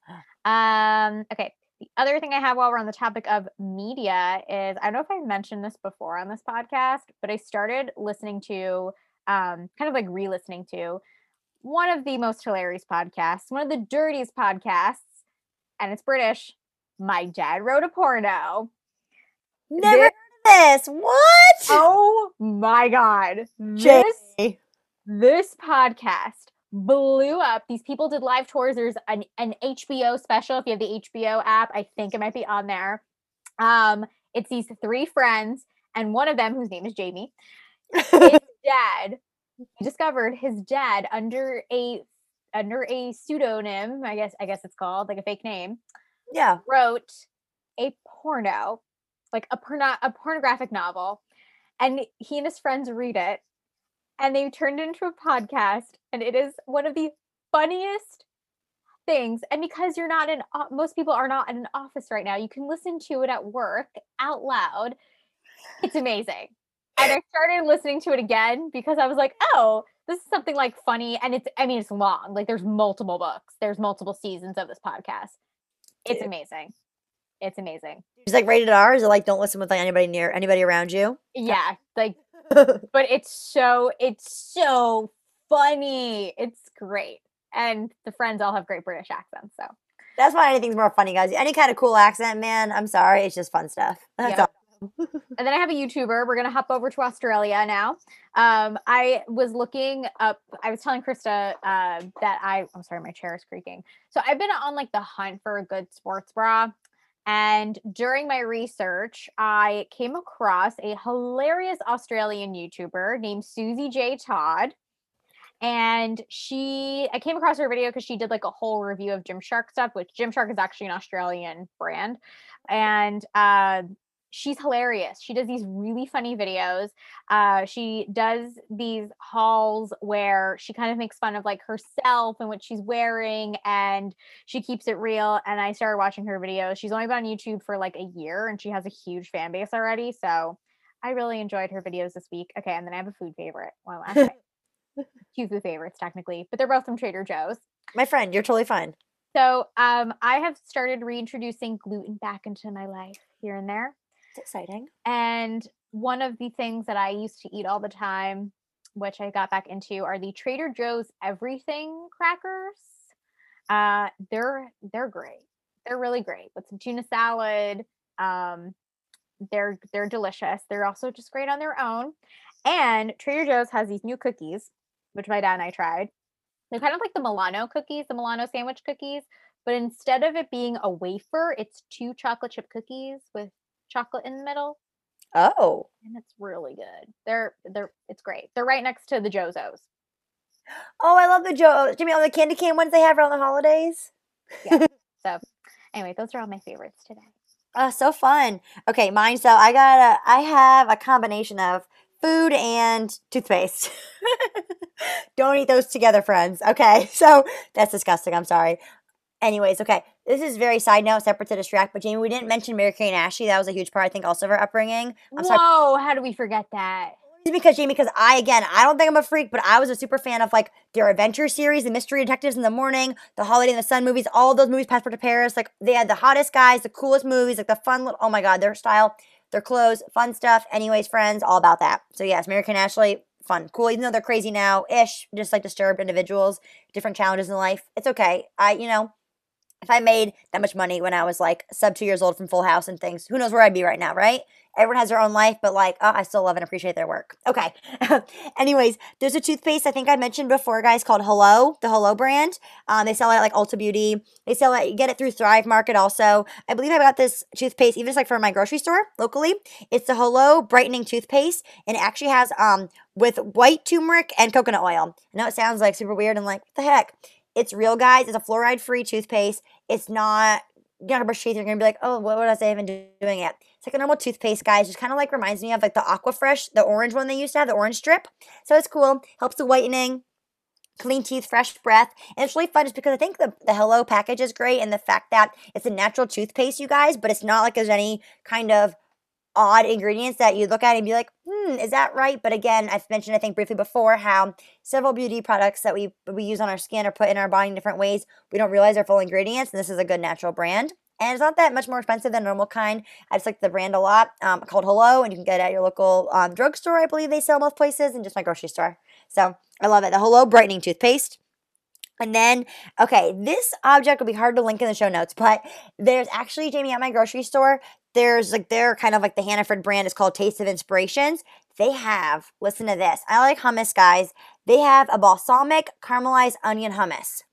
Um, okay. The other thing I have while we're on the topic of media is I don't know if I mentioned this before on this podcast, but I started listening to um, kind of like re-listening to one of the most hilarious podcasts, one of the dirtiest podcasts, and it's British. My Dad Wrote a Porno. Never This- heard of this. What? Oh my God. This, Jay. this podcast blew up. These people did live tours. There's an, an H B O special. If you have the H B O app, I think it might be on there. Um, it's these three friends, and one of them, whose name is Jamie, his dad, he discovered his dad under a under a pseudonym, I guess I guess it's called, like a fake name, Yeah. wrote a porno, like a porno a pornographic novel, and he and his friends read it, and they turned it into a podcast, and it is one of the funniest things. And because you're not in, most people are not in an office right now, you can listen to it at work out loud. It's amazing. And I started listening to it again because I was like, oh, this is something like funny. And it's, I mean, it's long. Like there's multiple books. There's multiple seasons of this podcast. It's Dude. amazing. It's amazing. It's like rated R. Is it like don't listen with like anybody near anybody around you? Yeah. Like, but it's so, it's so funny. It's great. And the friends all have great British accents. So That's why anything's more funny, guys. Any kind of cool accent, man. I'm sorry. It's just fun stuff. That's Yep. all. And then I have a YouTuber. We're going to hop over to Australia now. Um, I was looking up, I was telling Krista uh, that I, I'm sorry, my chair is creaking. So I've been on like the hunt for a good sports bra. And during my research, I came across a hilarious Australian YouTuber named Susie J. Todd. And she, I came across her video because she did like a whole review of Gymshark stuff, which Gymshark is actually an Australian brand. And uh, she's hilarious. She does these really funny videos. Uh, she does these hauls where she kind of makes fun of like herself and what she's wearing, and she keeps it real. And I started watching her videos. She's only been on YouTube for like a year, and she has a huge fan base already. So I really enjoyed her videos this week. Okay, and then I have a food favorite. Well, actually, two food favorites technically, but they're both from Trader Joe's. My friend, you're totally fine. So um, I have started reintroducing gluten back into my life here and there. It's exciting. And one of the things that I used to eat all the time, which I got back into, are the Trader Joe's Everything crackers. Uh, they're they're great. They're really great with some tuna salad. Um, they're they're delicious. They're also just great on their own. And Trader Joe's has these new cookies, which my dad and I tried. They're kind of like the Milano cookies, the Milano sandwich cookies, but instead of it being a wafer, it's two chocolate chip cookies with chocolate in the middle. Oh. And it's really good. They're they're it's great. They're right next to the Jozo's. Oh, I love the Joe. Jimmy, all the candy cane ones they have around the holidays. Yeah. So Anyway, those are all my favorites today. Oh, so fun. Okay, mine. So I got a, I have a combination of food and toothpaste. Don't eat those together, friends. Okay, so that's disgusting. I'm sorry. Anyways, okay, this is very side note, separate to distract. But Jamie, we didn't mention Mary Kay and Ashley. That was a huge part, I think, also of her upbringing. I'm sorry. Whoa, how do we forget that? Because Jamie, because I again, I don't think I'm a freak, but I was a super fan of like their adventure series, the Mystery Detectives in the Morning, the Holiday in the Sun movies, all those movies, Passport to Paris. Like they had the hottest guys, the coolest movies, like the fun little. Oh my god, their style, their clothes, fun stuff. Anyways, friends, all about that. So yes, Mary Kay and Ashley, fun, cool. Even though they're crazy now, ish, just like disturbed individuals, different challenges in life. It's okay. I, you know. If I made that much money when I was like sub two years old from Full House and things, who knows where I'd be right now, right? Everyone has their own life, but like, oh, I still love and appreciate their work. Okay. Anyways, there's a toothpaste I think I mentioned before, guys, called Hello, the Hello brand. Um, they sell it at like Ulta Beauty. They sell it, you get it through Thrive Market also. I believe I got this toothpaste even just like from my grocery store locally. It's the Hello Brightening Toothpaste, and it actually has um with white turmeric and coconut oil. I know it sounds like super weird and like, what the heck? It's real, guys. It's a fluoride-free toothpaste. It's not, you're gonna brush your teeth. You're gonna be like, oh, what was I even doing it? It's like a normal toothpaste, guys. Just kind of like reminds me of like the Aquafresh, the orange one they used to have, the orange strip. So it's cool. Helps the whitening, clean teeth, fresh breath. And it's really fun just because I think the, the Hello package is great, and the fact that it's a natural toothpaste, you guys, but it's not like there's any kind of odd ingredients that you look at and be like, hmm, is that right? But again, I've mentioned, I think briefly before, how several beauty products that we we use on our skin or put in our body in different ways, we don't realize they're full ingredients, and this is a good natural brand. And it's not that much more expensive than normal kind. I just like the brand a lot. Um, called Hello, and you can get it at your local um, drugstore. I believe they sell most places, and just my grocery store. So I love it. The Hello Brightening Toothpaste. And then, okay, this object will be hard to link in the show notes, but there's actually, Jamie, at my grocery store, there's like, they're kind of like the Hannaford brand is called Taste of Inspirations. They have, listen to this. I like hummus, guys. They have a balsamic caramelized onion hummus.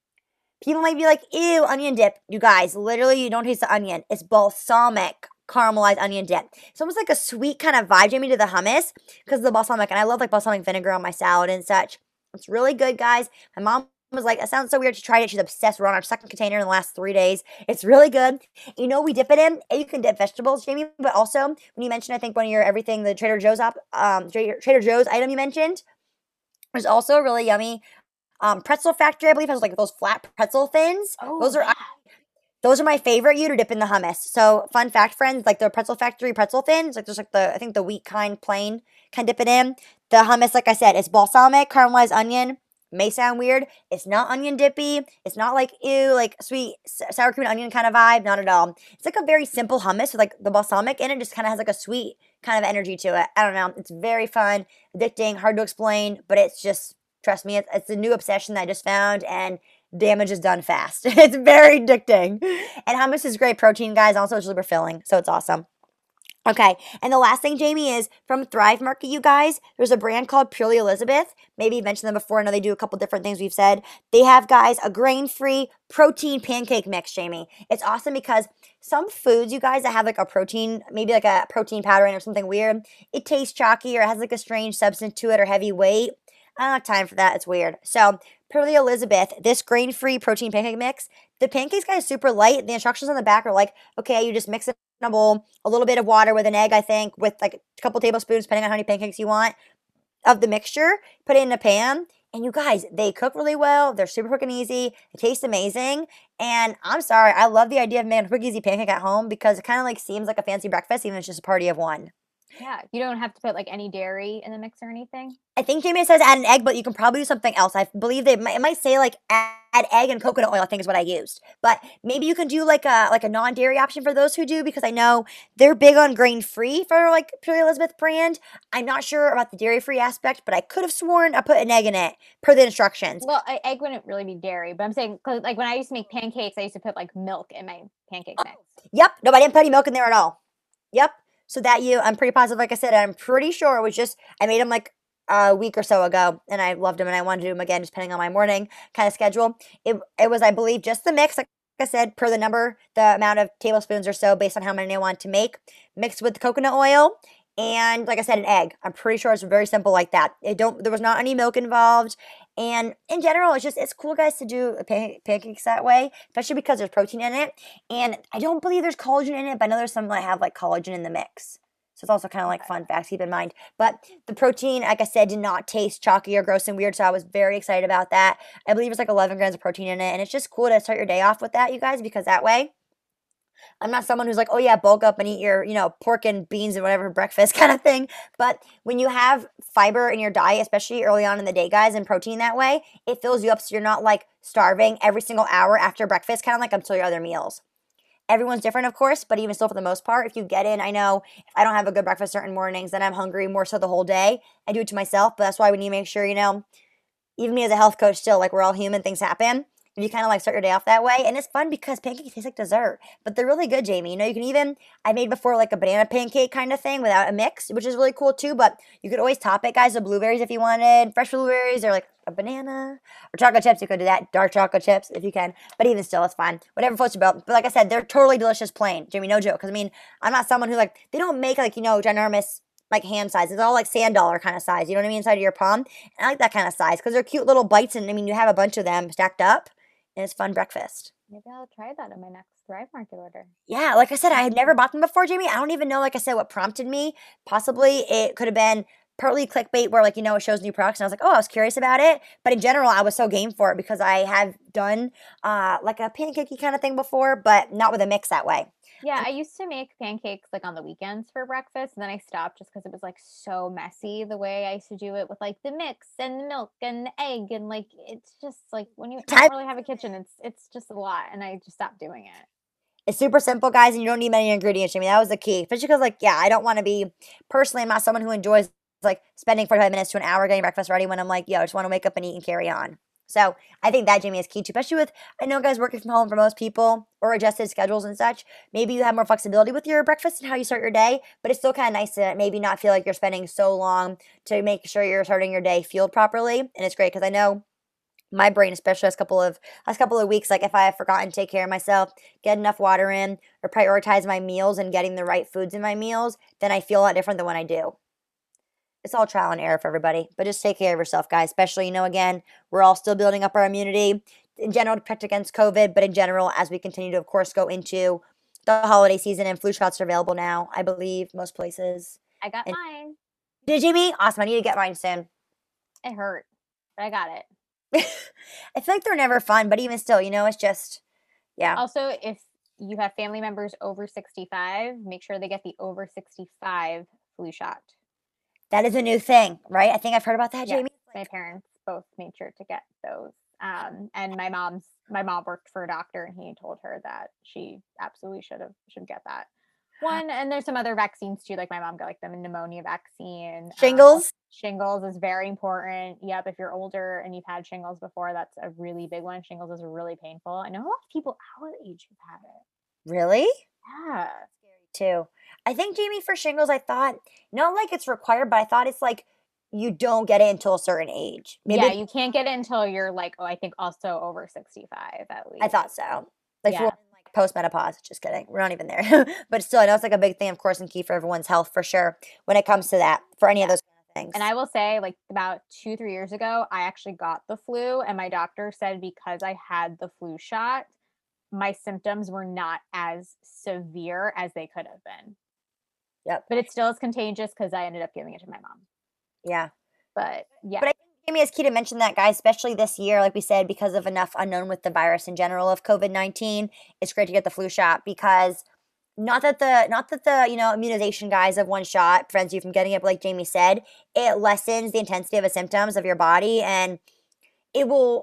People might be like, ew, onion dip. You guys, literally, you don't taste the onion. It's balsamic caramelized onion dip. It's almost like a sweet kind of vibe, Jamie, to the hummus because of the balsamic. And I love like balsamic vinegar on my salad and such. It's really good, guys. My mom was like, it sounds so weird. She tried it. She's obsessed. We're on our second container in the last three days. It's really good. You know, we dip it in. You can dip vegetables, Jamie, but also when you mentioned, I think one of your everything, the Trader Joe's op, um, Trader, Trader Joe's item you mentioned, there's also a really yummy um, pretzel factory. I believe has like those flat pretzel thins. Oh, those are yeah. those are my favorite. You to dip in the hummus. So fun fact, friends, like the pretzel factory pretzel thins, like there's like the I think the wheat kind plain can dip it in. The hummus, like I said, is balsamic caramelized onion. May sound weird. It's not onion dippy. It's not like, ew, like sweet sour cream and onion kind of vibe. Not at all. It's like a very simple hummus with like the balsamic in it. Just kind of has like a sweet kind of energy to it. I don't know. It's very fun, addicting, hard to explain, but it's just, trust me, it's, it's a new obsession that I just found, and damage is done fast. It's very addicting. And hummus is great protein, guys. Also, it's super filling, so it's awesome. Okay, and the last thing, Jamie, is from Thrive Market, you guys. There's a brand called Purely Elizabeth. Maybe you mentioned them before. I know they do a couple different things we've said. They have, guys, a grain-free protein pancake mix, Jamie. It's awesome because some foods, you guys, that have like a protein, maybe like a protein powder in or something weird, it tastes chalky or it has like a strange substance to it or heavy weight. I don't have time for that. It's weird. So, Purely Elizabeth, this grain-free protein pancake mix, the pancakes, guys, super light. The instructions on the back are like, okay, you just mix it in a bowl, a little bit of water with an egg, I think, with like a couple tablespoons, depending on how many pancakes you want, of the mixture. Put it in a pan. And you guys, they cook really well. They're super quick and easy. They taste amazing. And I'm sorry, I love the idea of making a quick, easy pancake at home because it kind of like seems like a fancy breakfast, even if it's just a party of one. Yeah, you don't have to put like any dairy in the mix or anything. I think Jamie says add an egg, but you can probably do something else. I believe they might, it might say like add, add egg and coconut oil, I think is what I used. But maybe you can do like a like a non-dairy option for those who do, because I know they're big on grain-free for like Purely Elizabeth brand. I'm not sure about the dairy-free aspect, but I could have sworn I put an egg in it per the instructions. Well, a- egg wouldn't really be dairy, but I'm saying 'cause, like when I used to make pancakes, I used to put like milk in my pancake mix. Yep. No, I didn't put any milk in there at all. Yep. So that you, I'm pretty positive, like I said, I'm pretty sure it was just, I made them like a week or so ago, and I loved them, and I wanted to do them again, just depending on my morning kind of schedule. It, it was, I believe, just the mix, like I said, per the number, the amount of tablespoons or so, based on how many I want to make, mixed with the coconut oil, and like I said, an egg. I'm pretty sure it's very simple like that. It don't, there was not any milk involved, And in general, it's just, it's cool, guys, to do pan- pancakes that way, especially because there's protein in it. And I don't believe there's collagen in it, but I know there's some that have like collagen in the mix. So it's also kind of like fun facts to keep in mind. But the protein, like I said, did not taste chalky or gross and weird. So I was very excited about that. I believe it's like eleven grams of protein in it. And it's just cool to start your day off with that, you guys, because that way I'm not someone who's like, oh yeah, bulk up and eat your, you know, pork and beans and whatever for breakfast kind of thing. But when you have fiber in your diet, especially early on in the day, guys, and protein that way, it fills you up so you're not like starving every single hour after breakfast, kind of like until your other meals. Everyone's different, of course, but even still, for the most part, if you get in, I know if I don't have a good breakfast certain mornings, then I'm hungry more so the whole day. I do it to myself, but that's why we need to make sure, you know, even me as a health coach still, like we're all human, things happen. And you kind of like start your day off that way. And it's fun because pancakes taste like dessert, but they're really good, Jamie. You know, you can even, I made before like a banana pancake kind of thing without a mix, which is really cool too. But you could always top it, guys, with blueberries if you wanted, fresh blueberries or like a banana or chocolate chips. You could do that, dark chocolate chips if you can. But even still, it's fine. Whatever floats your boat. But like I said, they're totally delicious plain, Jamie, no joke. Because I mean, I'm not someone who like, they don't make like, you know, ginormous like hand size. It's all like sand dollar kind of size. You know what I mean? Inside of your palm. And I like that kind of size because they're cute little bites. And I mean, you have a bunch of them stacked up. And it's fun breakfast. Maybe I'll try that in my next Thrive Market order. Yeah, like I said, I had never bought them before, Jamie. I don't even know, like I said, what prompted me. Possibly it could have been partly clickbait where, like, you know, it shows new products. And I was like, oh, I was curious about it. But in general, I was so game for it because I have done uh, like a pancakey kind of thing before, but not with a mix that way. Yeah, I used to make pancakes like on the weekends for breakfast, and then I stopped just because it was like so messy the way I used to do it with like the mix and the milk and the egg, and like it's just like when you Time- don't really have a kitchen, it's it's just a lot, and I just stopped doing it. It's super simple, guys, and you don't need many ingredients, Jamie. That was the key. Especially because, like, yeah, I don't want to be, personally, I'm not someone who enjoys like spending forty-five minutes to an hour getting breakfast ready when I'm like, yo, I just want to wake up and eat and carry on. So I think that, Jamie, is key too, especially with, I know, guys, working from home for most people or adjusted schedules and such. Maybe you have more flexibility with your breakfast and how you start your day, but it's still kind of nice to maybe not feel like you're spending so long to make sure you're starting your day fueled properly. And it's great because I know my brain, especially last couple of last couple of weeks, like if I have forgotten to take care of myself, get enough water in, or prioritize my meals and getting the right foods in my meals, then I feel a lot different than when I do. It's all trial and error for everybody, but just take care of yourself, guys. Especially, you know, again, we're all still building up our immunity in general to protect against COVID, but in general, as we continue to, of course, go into the holiday season and flu shots are available now, I believe, most places. I got And- mine. Did Jamie? Awesome. I need to get mine soon. It hurt, but I got it. I feel like they're never fun, but even still, you know, it's just, yeah. Also, if you have family members over sixty-five, make sure they get the over sixty-five flu shot. That is a new thing, right? I think I've heard about that, Yeah, Jamie. my parents both made sure to get those. Um, and my mom's my mom worked for a doctor, and he told her that she absolutely should have should get that one. And there's some other vaccines too, like my mom got like the pneumonia vaccine. Um, Shingles. shingles is very important. Yep, if you're older and you've had shingles before, that's a really big one. Shingles is really painful. I know a lot of people our age who've had it. Really? Yeah. Too. I think, Jamie, for shingles, I thought, not like it's required, but I thought it's like you don't get it until a certain age. Maybe Yeah, you can't get it until you're like, oh, I think also over sixty-five at least. I thought so. Like, Yeah. for like post-menopause. Just kidding. We're not even there. But still, I know it's like a big thing, of course, and key for everyone's health for sure when it comes to that, for any of those kind of things. And I will say, like about two, three years ago, I actually got the flu, and my doctor said because I had the flu shot, my symptoms were not as severe as they could have been. Yep. But it still is contagious because I ended up giving it to my mom. Yeah. But yeah. But I think, Jamie, it's key to mention that, guys, especially this year, like we said, because of enough unknown with the virus in general of COVID nineteen, it's great to get the flu shot because not that the not that the you know immunization, guys, of one shot prevents you from getting it, but like Jamie said, it lessens the intensity of the symptoms of your body, and it will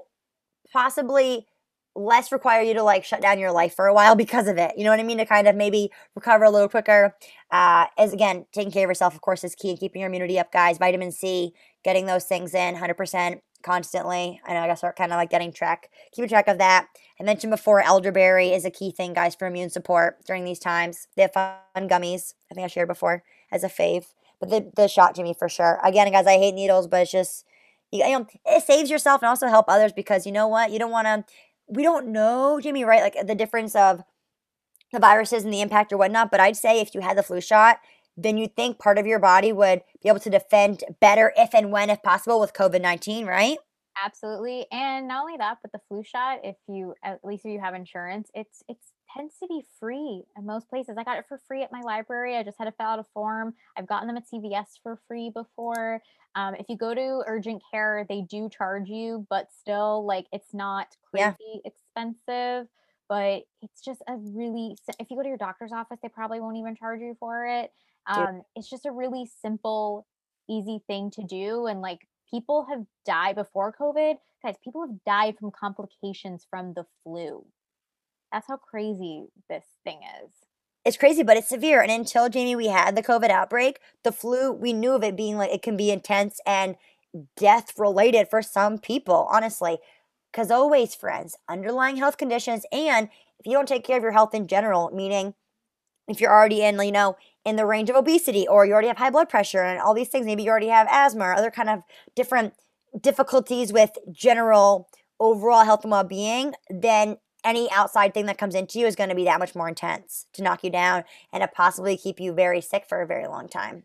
possibly less require you to like shut down your life for a while because of it. You know what I mean? To kind of maybe recover a little quicker. Uh, as again, taking care of yourself, of course, is key, and keeping your immunity up, guys. Vitamin C, getting those things in one hundred percent constantly. I know I guess we're kind of like getting track, keeping track of that. I mentioned before, elderberry is a key thing, guys, for immune support during these times. They have fun gummies. I think I shared before as a fave. But the, the shot, Jimmy, for sure. Again, guys, I hate needles, but it's just, you, you know, it saves yourself and also help others because you know what? You don't want to, we don't know, Jimmy, right? Like the difference of the viruses and the impact or whatnot. But I'd say if you had the flu shot, then you'd think part of your body would be able to defend better if and when, if possible, with COVID nineteen, right? Absolutely. And not only that, but the flu shot, if you at least if you have insurance, it's it's tends to be free in most places. I got it for free at my library. I just had to fill out a form. I've gotten them at C V S for free before. Um, if you go to urgent care, they do charge you, but still, like, it's not Yeah. crazy expensive. But it's just a really, si- if you go to your doctor's office, they probably won't even charge you for it. Dude. Um, it's just a really simple, easy thing to do. And like, people have died before COVID. Guys, people have died from complications from the flu. That's how crazy this thing is. It's crazy, but it's severe. And until Jamie, we had the COVID outbreak, the flu, we knew of it being like it can be intense and death related for some people, honestly. Because always, friends, underlying health conditions, and if you don't take care of your health in general, meaning if you're already in, you know, in the range of obesity, or you already have high blood pressure and all these things, maybe you already have asthma or other kind of different difficulties with general overall health and well-being, then any outside thing that comes into you is going to be that much more intense to knock you down and to possibly keep you very sick for a very long time.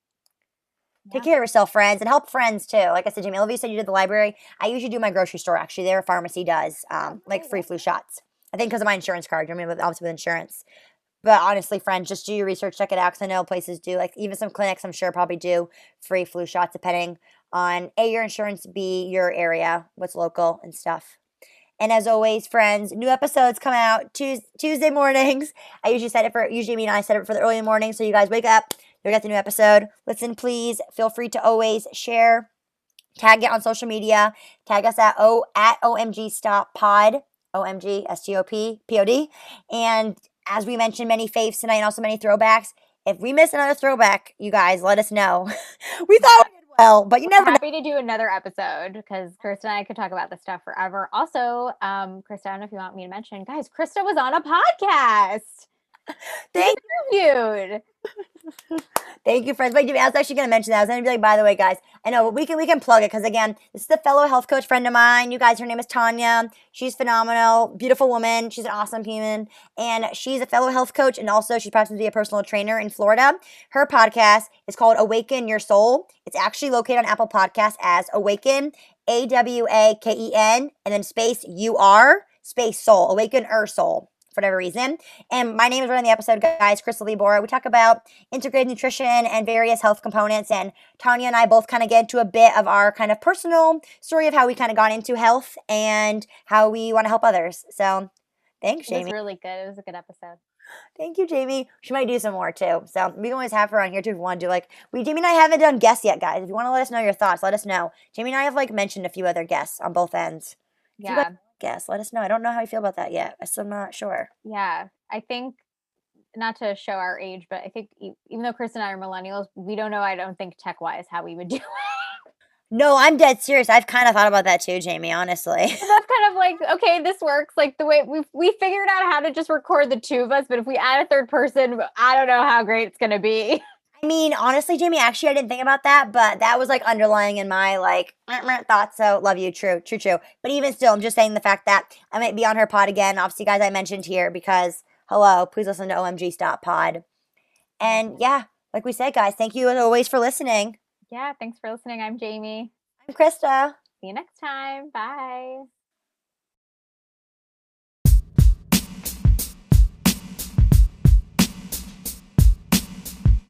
Take Yeah. care of yourself, friends, and help friends too. Like I said, Jamie, I love you said you did the library. I usually do my grocery store, actually. Their pharmacy does um, like free flu shots. I think because of my insurance card. I mean, with, obviously with insurance. But honestly, friends, just do your research, check it out, because I know places do. Like even some clinics, I'm sure, probably do free flu shots, depending on A, your insurance, B, your area, what's local and stuff. And as always, friends, new episodes come out Tues- Tuesday mornings. I usually set it for, usually me and I set it for the early morning, so you guys wake up, you'll get the new episode. Listen, please, feel free to always share, tag it on social media, tag us at O at O M G Stop Pod, O M G S T O P P O D. And as we mentioned, many faves tonight and also many throwbacks. If we miss another throwback, you guys, let us know. We thought we did well, but you never know. Happy to do another episode because Krista and I could talk about this stuff forever. Also, um, Krista, I don't know if you want me to mention, guys, Krista was on a podcast. Thank Interviewed. Thank you, friends. Wait, Jimmy, I was actually going to mention that. I was going to be like, by the way, guys, I know we can we can plug it because again, this is a fellow health coach friend of mine. You guys, her name is Tanya. She's phenomenal, beautiful woman. She's an awesome human, and she's a fellow health coach, and also she practices to be a personal trainer in Florida. Her podcast is called Awaken Your Soul. It's actually located on Apple Podcasts as Awaken, A W A K E N, and then space U R space Soul, Awaken Your Soul. For whatever reason. And my name is right on the episode, guys, Crystal Lee Bora. We talk about integrated nutrition and various health components. And Tanya and I both kind of get into a bit of our kind of personal story of how we kind of got into health and how we want to help others. So thanks, It was Jamie. really good. It was a good episode. Thank you, Jamie. She might do some more too. So we can always have her on here too if we want to do like we Jamie and I haven't done guests yet, guys. If you want to let us know your thoughts, let us know. Jamie and I have like mentioned a few other guests on both ends. If you Yeah. guys guess, let us know. I don't know how you feel about that yet. I'm still not sure. Yeah. I think, not to show our age, but I think e- even though Chris and I are millennials, we don't know, I don't think tech wise, how we would do it. No, I'm dead serious. I've kind of thought about that too, Jamie, honestly. So that's kind of like, okay, this works. Like the way we we figured out how to just record the two of us, but if we add a third person, I don't know how great it's going to be. I mean, honestly, Jamie, actually, I didn't think about that, but that was like underlying in my like meh, meh, thoughts. So, love you. True, true, true. But even still, I'm just saying the fact that I might be on her pod again. Obviously, guys, I mentioned here because, hello, please listen to O M G Stop Pod. And yeah, like we said, guys, thank you as always for listening. Yeah. Thanks for listening. I'm Jamie. I'm Krista. See you next time. Bye.